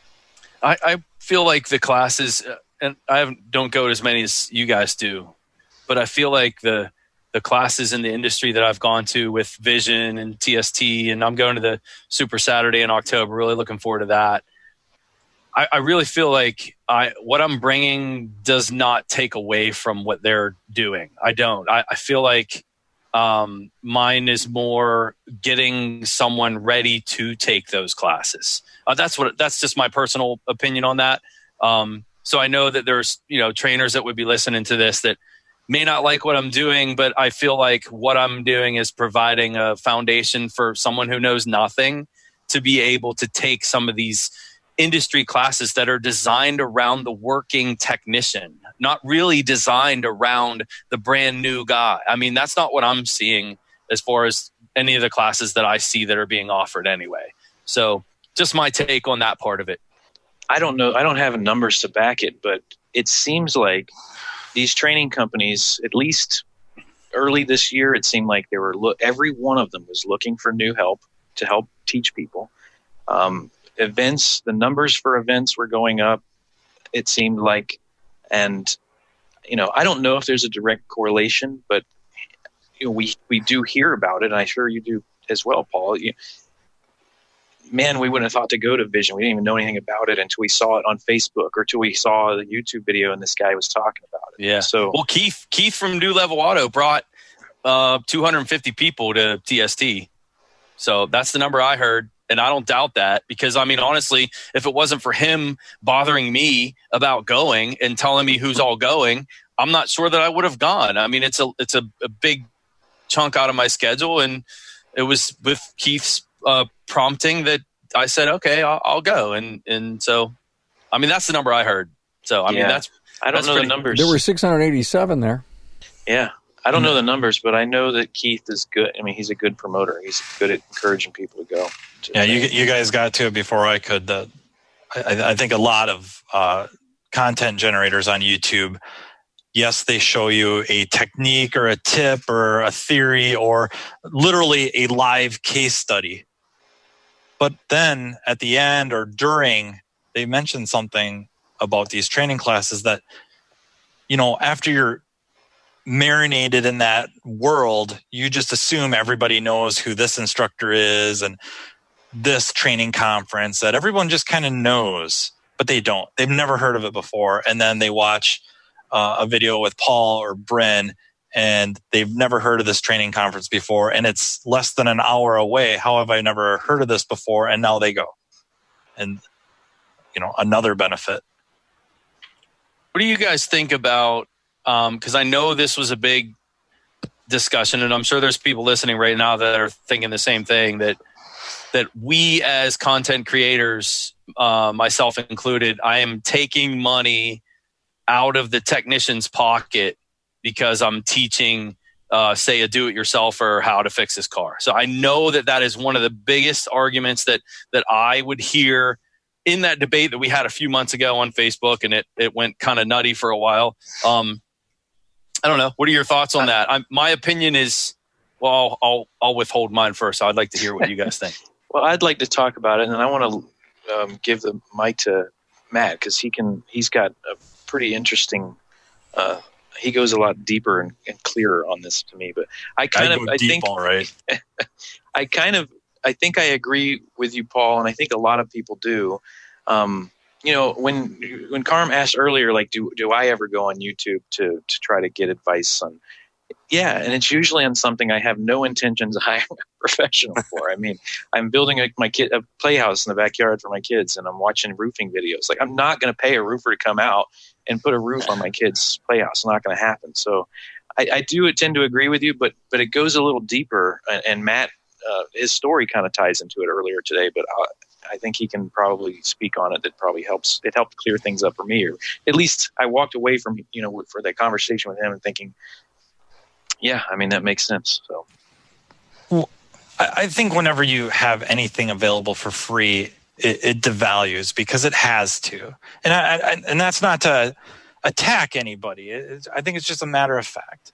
I, I feel like the classes, uh, and I haven't, don't go to as many as you guys do, but I feel like the the classes in the industry that I've gone to with Vision and T S T, and I'm going to the Super Saturday in October, really looking forward to that. I, I really feel like I what I'm bringing does not take away from what they're doing. I don't. I, I feel like um, mine is more getting someone ready to take those classes. Uh, that's what. That's just my personal opinion on that. Um, so I know that there's, you know, trainers that would be listening to this that may not like what I'm doing, but I feel like what I'm doing is providing a foundation for someone who knows nothing to be able to take some of these industry classes that are designed around the working technician, not really designed around the brand new guy. I mean, that's not what I'm seeing as far as any of the classes that I see that are being offered anyway. So just my take on that part of it. I don't know. I don't have numbers to back it, but it seems like these training companies, at least early this year, it seemed like they were lo- every one of them was looking for new help to help teach people. Um, events, the numbers for events were going up, it seemed like. And, you know, I don't know if there's a direct correlation, but you know, we, we do hear about it, and I'm sure you do as well, Paul. You, man, we wouldn't have thought to go to Vision. We didn't even know anything about it until we saw it on Facebook or until we saw the YouTube video and this guy was talking about it. Yeah. So, well, Keith, Keith from New Level Auto brought uh, two hundred fifty people to T S T. So that's the number I heard. And I don't doubt that, because, I mean, honestly, if it wasn't for him bothering me about going and telling me who's all going, I'm not sure that I would have gone. I mean, it's a it's a, a big chunk out of my schedule. And it was with Keith's uh, prompting that I said, okay, I'll, I'll go. And and so, I mean, that's the number I heard. So, I yeah. mean, that's I don't that's know pretty, the numbers. There were six hundred eighty-seven there. Yeah. I don't know the numbers, but I know that Keith is good. I mean, he's a good promoter. He's good at encouraging people to go. To yeah, you you guys got to it before I could. Uh, I, I think a lot of uh, content generators on YouTube, yes, they show you a technique or a tip or a theory or literally a live case study. But then at the end or during, they mention something about these training classes that, you know, after you're marinated in that world, you just assume everybody knows who this instructor is and this training conference, that everyone just kind of knows, but they don't. They've never heard of it before. And then they watch uh, a video with Paul or Bryn, and they've never heard of this training conference before, and it's less than an hour away. How have I never heard of this before? And now they go. And you know, another benefit. What do you guys think about, because um, I know this was a big discussion, and I'm sure there's people listening right now that are thinking the same thing, that that we as content creators, uh, myself included, I am taking money out of the technician's pocket because I'm teaching, uh, say, a do-it-yourselfer how to fix his car. So I know that that is one of the biggest arguments that that I would hear in that debate that we had a few months ago on Facebook, and it, it went kind of nutty for a while. Um, I don't know. What are your thoughts on that? I'm, my opinion is, well, I'll, I'll, I'll withhold mine first. I'd like to hear what you guys think. Well, I'd like to talk about it, and I want to um, give the mic to Matt, because he can. He's got a pretty interesting. Uh, he goes a lot deeper and, and clearer on this to me. But I kind I of, go I deep, think, all right. I kind of, I think I agree with you, Paul, and I think a lot of people do. Um, you know, when when Carm asked earlier, like, do do I ever go on YouTube to to try to get advice on? Yeah, and it's usually on something I have no intentions of hiring a professional for. I mean, I'm building a, my kid a playhouse in the backyard for my kids, and I'm watching roofing videos. Like, I'm not going to pay a roofer to come out and put a roof on my kid's playhouse. It's not going to happen. So, I, I do tend to agree with you, but but it goes a little deeper. And, and Matt, uh, his story kind of ties into it earlier today, but I, I think he can probably speak on it. That probably helps. It helped clear things up for me, or at least I walked away from you know for that conversation with him and thinking, yeah, I mean, that makes sense. So, well, I think whenever you have anything available for free, it, it devalues because it has to. And I, I, and that's not to attack anybody. It, I think it's just a matter of fact.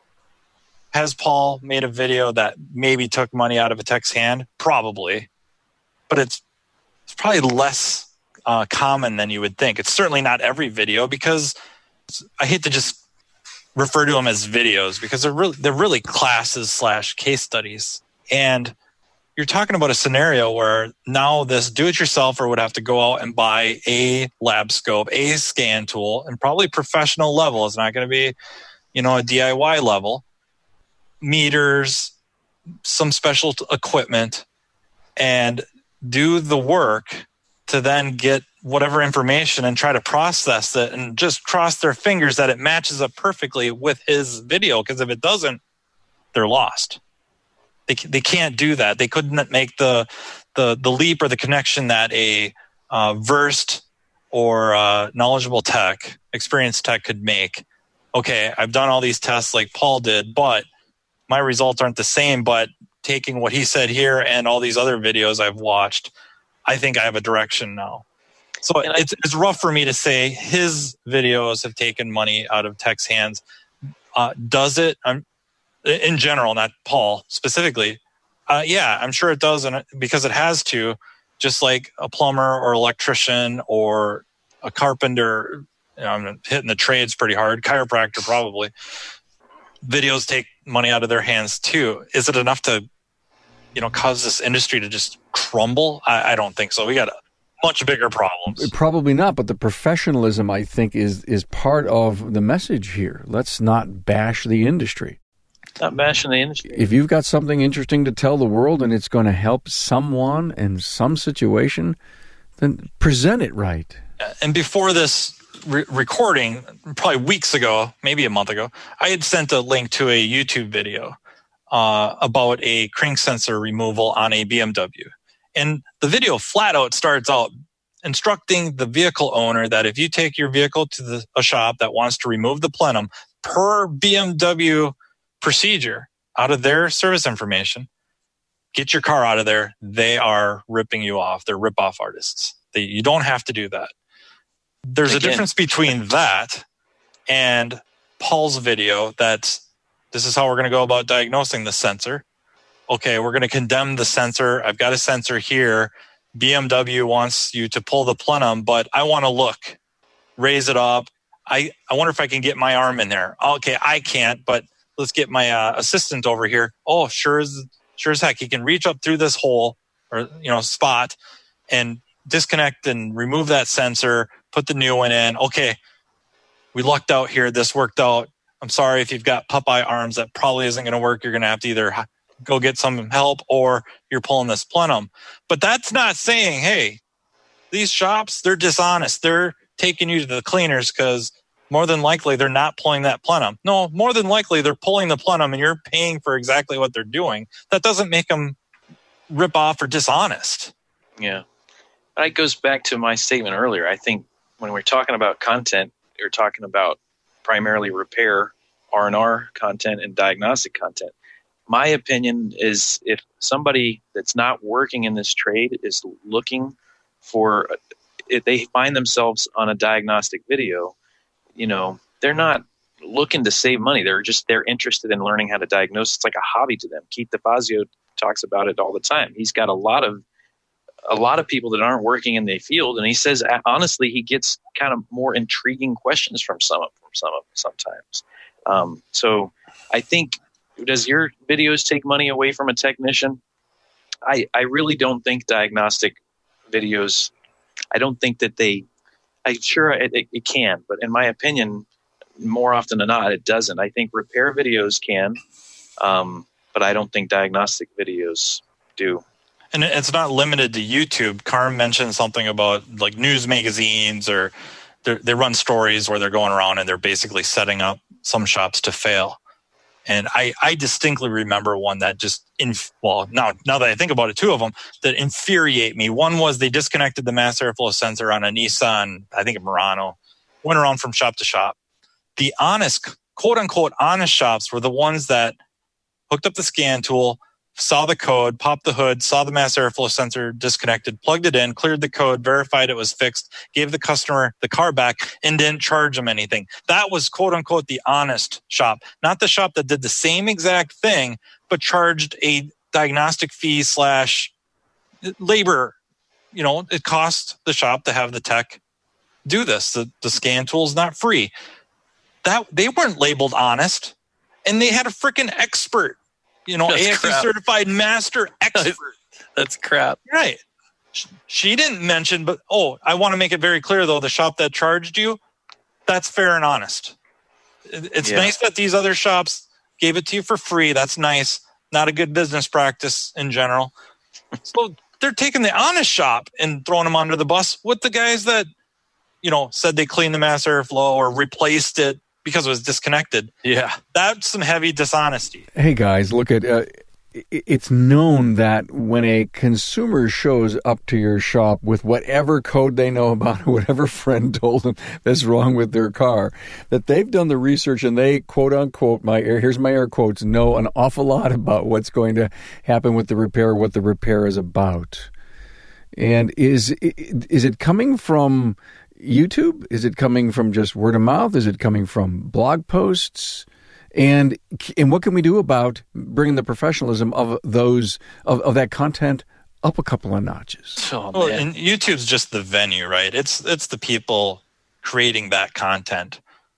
Has Paul made a video that maybe took money out of a tech's hand? Probably. But it's, it's probably less uh, common than you would think. It's certainly not every video, because I hate to just refer to them as videos, because they're really they're really classes slash case studies. And you're talking about a scenario where now this do-it-yourselfer would have to go out and buy a lab scope, a scan tool, and probably professional level. It's not going to be, you know, a D I Y level. Meters, some special t- equipment, and do the work to then get whatever information and try to process it and just cross their fingers that it matches up perfectly with his video. Because if it doesn't, they're lost. They they can't do that. They couldn't make the the the leap or the connection that a uh, versed or uh, knowledgeable tech, experienced tech could make. Okay, I've done all these tests like Paul did, but my results aren't the same. But taking what he said here and all these other videos I've watched, I think I have a direction now. So it's it's rough for me to say his videos have taken money out of tech's hands. Uh, does it? I'm, in general, not Paul specifically. Uh, yeah, I'm sure it does, and because it has to. Just like a plumber or electrician or a carpenter, you know, I'm hitting the trades pretty hard. Chiropractor probably. Videos take money out of their hands too. Is it enough to, you know, cause this industry to just crumble? I, I don't think so. We got a much bigger problems. Probably not, but the professionalism, I think, is is part of the message here. Let's not bash the industry. Not bashing the industry. If you've got something interesting to tell the world and it's going to help someone in some situation, then present it right. And before this re- recording, probably weeks ago, maybe a month ago, I had sent a link to a YouTube video uh, about a crank sensor removal on a B M W. And the video flat out starts out instructing the vehicle owner that if you take your vehicle to the, a shop that wants to remove the plenum per B M W procedure out of their service information, get your car out of there. They are ripping you off. They're rip-off artists. They, you don't have to do that. There's Again. a difference between that and Paul's video that's, this is how we're going to go about diagnosing the sensor. Okay, we're going to condemn the sensor. I've got a sensor here. B M W wants you to pull the plenum, but I want to look, raise it up. I, I wonder if I can get my arm in there. Okay, I can't, but let's get my uh, assistant over here. Oh, sure as sure as heck, he can reach up through this hole or you know spot and disconnect and remove that sensor. Put the new one in. Okay, we lucked out here. This worked out. I'm sorry if you've got Popeye arms. That probably isn't going to work. You're going to have to either go get some help or you're pulling this plenum. But that's not saying, hey, these shops, they're dishonest. They're taking you to the cleaners because more than likely they're not pulling that plenum. No, more than likely they're pulling the plenum and you're paying for exactly what they're doing. That doesn't make them rip off or dishonest. Yeah. That goes back to my statement earlier. I think when we're talking about content, you're talking about primarily repair, R and R content, and diagnostic content. My opinion is if somebody that's not working in this trade is looking for, if they find themselves on a diagnostic video, you know, they're not looking to save money. They're just, they're interested in learning how to diagnose. It's like a hobby to them. Keith DeFazio talks about it all the time. He's got a lot of, a lot of people that aren't working in the field. And he says, honestly, he gets kind of more intriguing questions from some of from some of them sometimes. Um, so I think, does your videos take money away from a technician? I, I really don't think diagnostic videos, I don't think that they, I'm sure it, it, it can, but in my opinion, more often than not, it doesn't. I think repair videos can, um, but I don't think diagnostic videos do. And it's not limited to YouTube. Carm mentioned something about like news magazines, or they run stories where they're going around and they're basically setting up some shops to fail. And I, I distinctly remember one that just, inf- well, now, now that I think about it, two of them that infuriate me. One was they disconnected the mass airflow sensor on a Nissan, I think a Murano, went around from shop to shop. The honest, quote unquote, honest shops were the ones that hooked up the scan tool, saw the code, popped the hood, saw the mass airflow sensor disconnected, plugged it in, cleared the code, verified it was fixed, gave the customer the car back, and didn't charge them anything. That was, quote unquote, the honest shop, not the shop that did the same exact thing, but charged a diagnostic fee slash labor. You know, it cost the shop to have the tech do this. The, the scan tool is not free. That they weren't labeled honest, and they had a freaking expert. You know, That's A F C crap. certified master expert. That's crap. Right. She didn't mention, but, oh, I want to make it very clear, though, the shop that charged you, that's fair and honest. It's Yeah. nice that these other shops gave it to you for free. That's nice. Not a good business practice in general. So they're taking the honest shop and throwing them under the bus with the guys that, you know, said they cleaned the mass airflow or replaced it because it was disconnected. Yeah. That's some heavy dishonesty. Hey guys, look at uh, it's known that when a consumer shows up to your shop with whatever code they know about, whatever friend told them that's wrong with their car, that they've done the research and they, quote unquote, my air, here's my air quotes, know an awful lot about what's going to happen with the repair, what the repair is about. And is is it coming from YouTube? Is it coming from just word of mouth? Is it coming from blog posts? And and what can we do about bringing the professionalism of those of, of that content up a couple of notches? Oh, Well, man. and YouTube's just the venue, right? It's it's the people creating that content.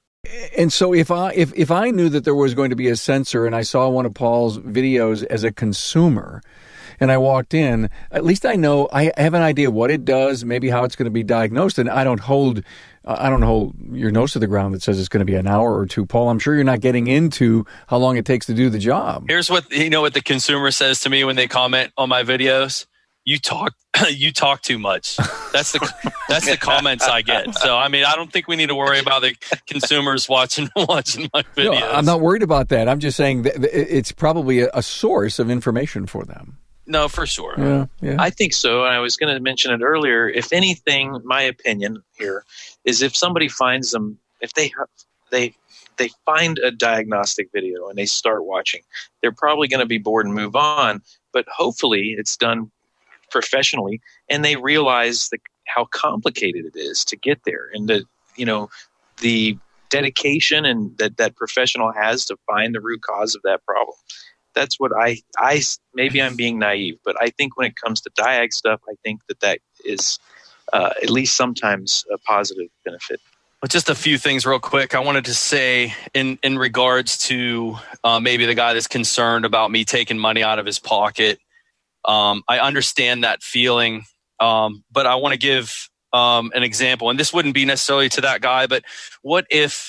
And so if I if if I knew that there was going to be a sensor and I saw one of Paul's videos as a consumer, and I walked in, at least I know, I have an idea what it does, maybe how it's going to be diagnosed, and I don't hold, uh, I don't hold your nose to the ground that says it's going to be an hour or two. Paul, I'm sure you're not getting into how long it takes to do the job. Here's what you know what the consumer says to me when they comment on my videos. You talk, you talk too much. That's the that's the comments I get. So I mean, I don't think we need to worry about the consumers watching watching my No, videos. I'm not worried about that. I'm just saying that it's probably a, a source of information for them. No, for sure. Yeah, yeah. I think so. And I was going to mention it earlier. If anything, my opinion here is if somebody finds them, if they they they find a diagnostic video and they start watching, they're probably going to be bored and move on. But hopefully, it's done professionally, and they realize the, how complicated it is to get there, and the you know the dedication and that that professional has to find the root cause of that problem. That's what I, I, maybe I'm being naive, but I think when it comes to diag stuff, I think that that is uh, at least sometimes a positive benefit. But just a few things real quick. I wanted to say in, in regards to uh, maybe the guy that's concerned about me taking money out of his pocket. Um, I understand that feeling, um, but I want to give um, an example. And this wouldn't be necessarily to that guy, but what if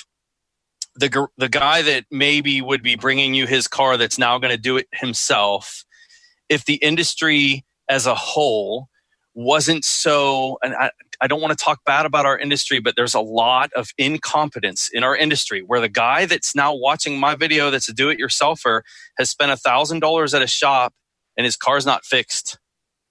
the the guy that maybe would be bringing you his car that's now going to do it himself, if the industry as a whole wasn't so, and I, I don't want to talk bad about our industry, but there's a lot of incompetence in our industry where the guy that's now watching my video that's a do-it-yourselfer has spent one thousand dollars at a shop and his car's not fixed.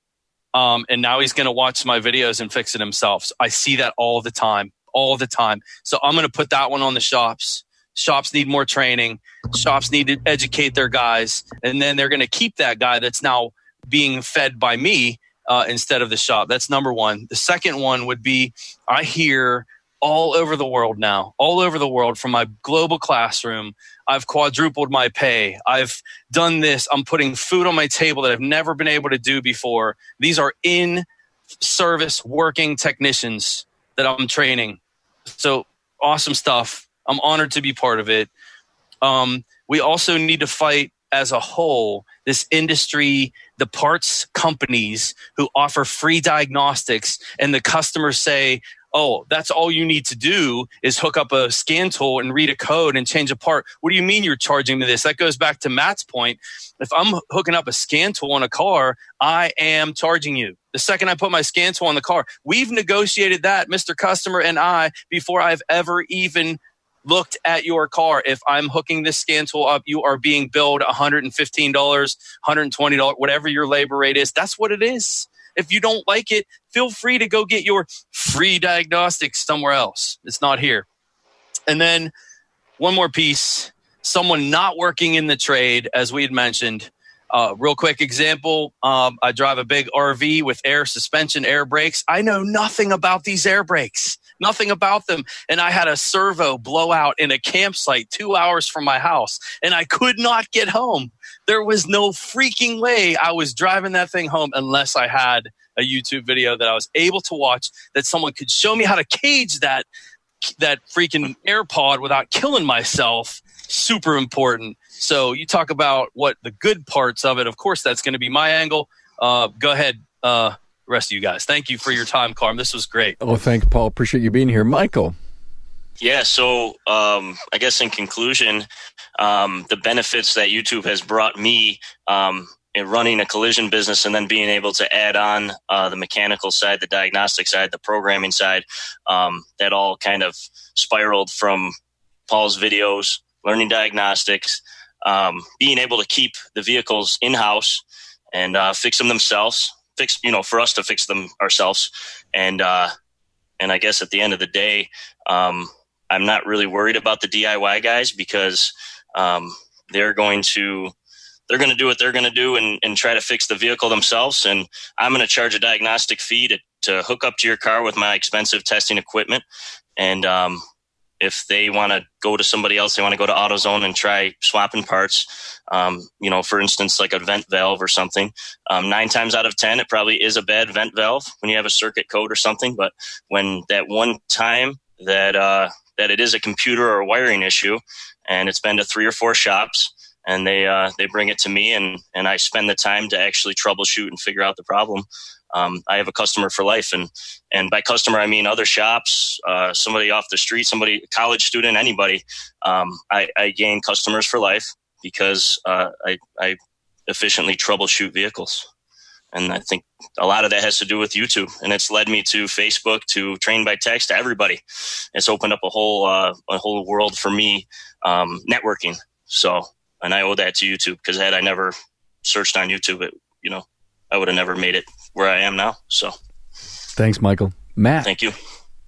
Um, and now he's going to watch my videos and fix it himself. So I see that all the time, all the time. So I'm going to put that one on the shops. Shops need more training. Shops need to educate their guys. And then they're going to keep that guy that's now being fed by me uh, instead of the shop. That's number one. The second one would be I hear all over the world now, all over the world from my global classroom, I've quadrupled my pay. I've done this. I'm putting food on my table that I've never been able to do before. These are in-service working technicians that I'm training. So awesome stuff. I'm honored to be part of it. Um, we also need to fight as a whole, this industry, the parts companies who offer free diagnostics, and the customers say, oh, that's all you need to do is hook up a scan tool and read a code and change a part. What do you mean you're charging me this? That goes back to Matt's point. If I'm hooking up a scan tool on a car, I am charging you. The second I put my scan tool on the car, we've negotiated that, Mister Customer and I, before I've ever even looked at your car. If I'm hooking this scan tool up, you are being billed one hundred fifteen dollars, one hundred twenty dollars, whatever your labor rate is. That's what it is. If you don't like it, feel free to go get your free diagnostics somewhere else. It's not here. And then one more piece, someone not working in the trade, as we had mentioned. Uh, real quick example, um, I drive a big R V with air suspension, air brakes. I know nothing about these air brakes, nothing about them. And I had a servo blow out in a campsite two hours from my house, and I could not get home. There was no freaking way I was driving that thing home unless I had a YouTube video that I was able to watch that someone could show me how to cage that that freaking AirPod without killing myself. Super important. So you talk about what the good parts of it. Of course, that's going to be my angle. Uh, go ahead, uh, rest of you guys. Thank you for your time, Carm. This was great. Oh, thanks, Paul. Appreciate you being here. Michael. Yeah, so um, I guess in conclusion, um, the benefits that YouTube has brought me um, in running a collision business and then being able to add on uh, the mechanical side, the diagnostic side, the programming side, um, that all kind of spiraled from Paul's videos, learning diagnostics, um, being able to keep the vehicles in-house and uh, fix them themselves, fix, you know, for us to fix them ourselves. And, uh, and I guess at the end of the day, um, I'm not really worried about the D I Y guys because um, they're going to they're going to do what they're going to do and, and try to fix the vehicle themselves. And I'm going to charge a diagnostic fee to, to hook up to your car with my expensive testing equipment. And um, if they want to go to somebody else, they want to go to AutoZone and try swapping parts, um, you know, for instance, like a vent valve or something. Um, nine times out of ten, it probably is a bad vent valve when you have a circuit code or something. But when that one time that uh, that it is a computer or a wiring issue, and it's been to three or four shops, and they uh, they bring it to me, and, and I spend the time to actually troubleshoot and figure out the problem. Um, I have a customer for life, and and by customer I mean other shops, uh, somebody off the street, somebody, college student, anybody. Um, I, I gain customers for life because uh, I I efficiently troubleshoot vehicles. And I think a lot of that has to do with YouTube, and it's led me to Facebook, to Train by Text, to everybody. It's opened up a whole uh, a whole world for me, um, networking. So, and I owe that to YouTube because had I never searched on YouTube, it, you know, I would have never made it where I am now. So, thanks, Michael. Matt, thank you.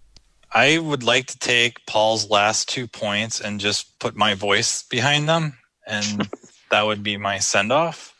I would like to take Paul's last two points and just put my voice behind them, and that would be my send off.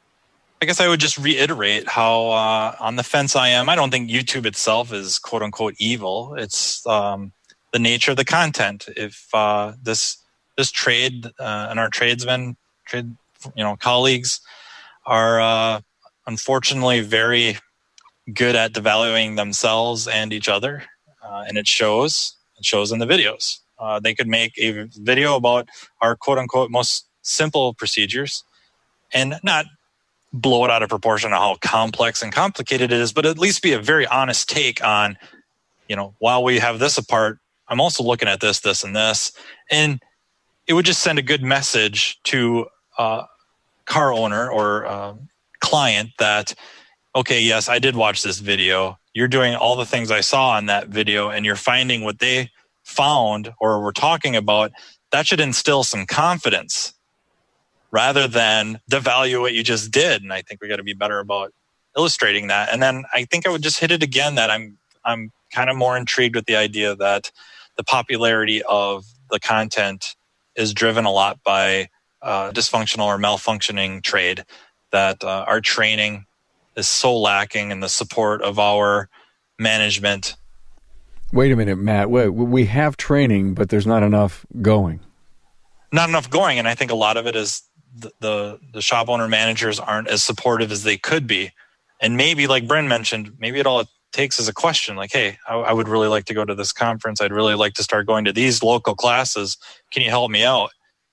I guess I would just reiterate how uh, on the fence I am. I don't think YouTube itself is quote unquote evil. It's um, the nature of the content. If uh, this this trade uh, and our tradesmen, trade you know colleagues are uh, unfortunately very good at devaluing themselves and each other, uh, and it shows. It shows in the videos. Uh, they could make a video about our quote unquote most simple procedures, and not blow it out of proportion of how complex and complicated it is, but at least be a very honest take on, you know, while we have this apart, I'm also looking at this, this, and this. And it would just send a good message to a car owner or uh, client that okay, yes, I did watch this video. You're doing all the things I saw on that video, and you're finding what they found or were talking about. That should instill some confidence rather than devalue what you just did. And I think we got to be better about illustrating that. And then I think I would just hit it again that I'm I'm kind of more intrigued with the idea that the popularity of the content is driven a lot by uh, dysfunctional or malfunctioning trade, that uh, our training is so lacking in the support of our management. Wait a minute, Matt. Wait, we have training, but there's not enough going. Not enough going, and I think a lot of it is the, the, the shop owner managers aren't as supportive as they could be. And maybe, like Bryn mentioned, maybe it all it takes is a question like, hey, I, I would really like to go to this conference. I'd really like to start going to these local classes. Can you help me out?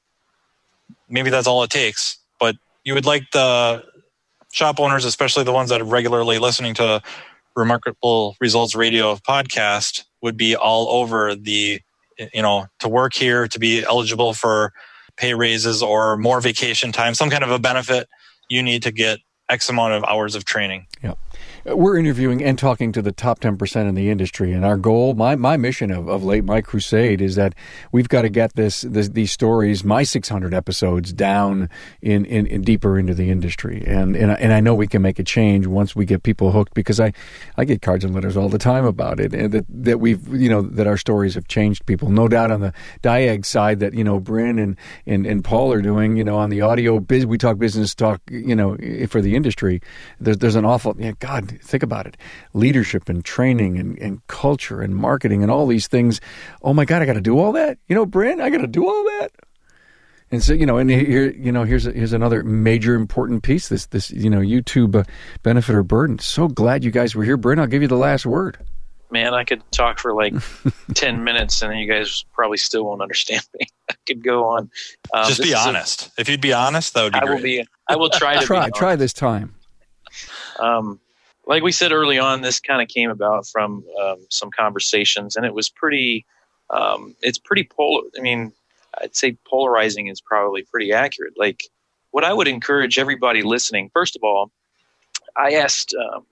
Maybe that's all it takes. But you would like the shop owners, especially the ones that are regularly listening to Remarkable Results Radio podcast, would be all over the, you know, to work here, to be eligible for pay raises or more vacation time, some kind of a benefit. You need to get X amount of hours of training. Yeah. We're interviewing and talking to the top ten percent in the industry, and our goal, my my mission of, of late, my crusade, is that we've got to get this, this these stories, my six hundred episodes, down in, in, in deeper into the industry, and and and I know we can make a change once we get people hooked, because I, I get cards and letters all the time about it, and that that we've you know that our stories have changed people. No doubt on the Diag side that you know Bryn and, and and Paul are doing, you know on the audio biz, we talk business talk, you know for the industry. There's there's an awful yeah, God. Think about it. Leadership and training and, and culture and marketing and all these things. Oh my God, I got to do all that? You know, Bryn, I got to do all that? And so, you know, and here, you know, here's a, here's another major important piece. This, this, you know, YouTube uh, benefit or burden. So glad you guys were here. Bryn, I'll give you the last word. Man, I could talk for like ten minutes and then you guys probably still won't understand me. I could go on. Um, Just be honest. A, if you'd be honest, that would be I great. Will be, I will try to try, be Try this time. Um, Like we said early on, this kind of came about from um, some conversations, and it was pretty, um, it's pretty polar. I mean, I'd say polarizing is probably pretty accurate. Like, what I would encourage everybody listening, first of all, I asked, um,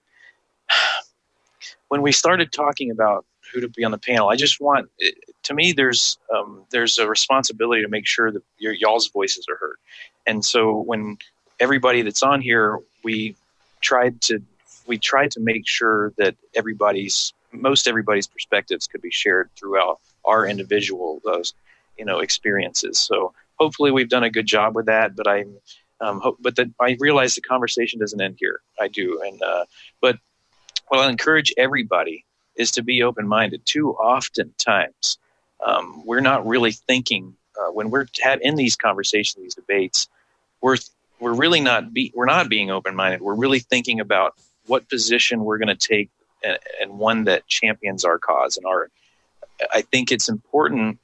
when we started talking about who to be on the panel, I just want, to me, there's um, there's a responsibility to make sure that your, y'all's voices are heard. And so when everybody that's on here, we tried to, we tried to make sure that everybody's, most everybody's perspectives could be shared throughout our individual, those, you know, experiences. So hopefully we've done a good job with that, but I, um, hope, but that I realize the conversation doesn't end here. I do. And, uh, but what I'll encourage everybody is to be open-minded. Too often times, um, we're not really thinking, uh, when we're had in these conversations, these debates, we're, we're really not be, we're not being open-minded. We're really thinking about what position we're going to take, and, and one that champions our cause. And our, I think it's important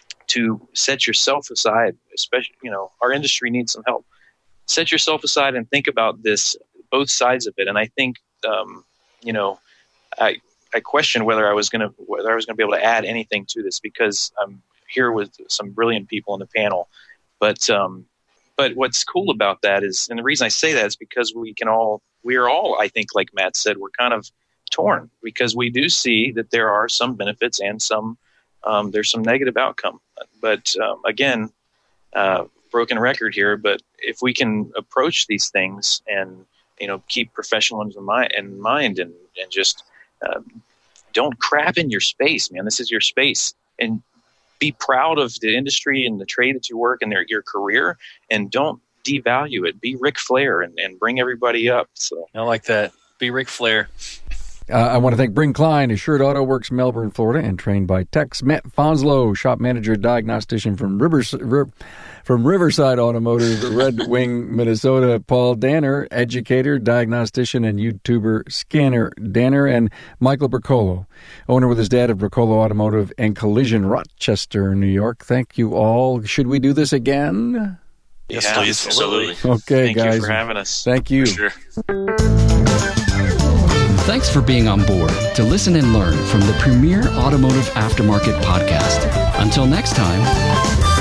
to set yourself aside, especially, you know, our industry needs some help. Set yourself aside and think about this, both sides of it. And I think, um, you know, I, I questioned whether I was going to, whether I was going to be able to add anything to this, because I'm here with some brilliant people on the panel. But, um, but what's cool about that is, and the reason I say that is because we can all, we are all, I think, like Matt said, we're kind of torn, because we do see that there are some benefits and some, um, there's some negative outcome. But um, again, uh, broken record here, but if we can approach these things and, you know, keep professionalism in mind, in mind and, and just uh, don't crap in your space, man. This is your space. And be proud of the industry and the trade that you work in, their, your career, and don't devalue it. Be Ric Flair and, and bring everybody up. So I like that. Be Ric Flair. Uh, I want to thank Bryn Klein, Assured Auto Works, Melbourne, Florida, and trained by Tex. Matt Fonslow, shop manager, diagnostician from Rivers, from Riverside Automotive, Red Wing, Minnesota. Paul Danner, educator, diagnostician, and YouTuber Scanner Danner. And Michael Bricolo, owner with his dad of Bricolo Automotive and Collision, Rochester, New York. Thank you all. Should we do this again? Yes, yeah, please. Absolutely. Okay, Thank guys. Thank you for having us. Thank you. For sure. Thanks for being on board to listen and learn from the premier automotive aftermarket podcast. Until next time.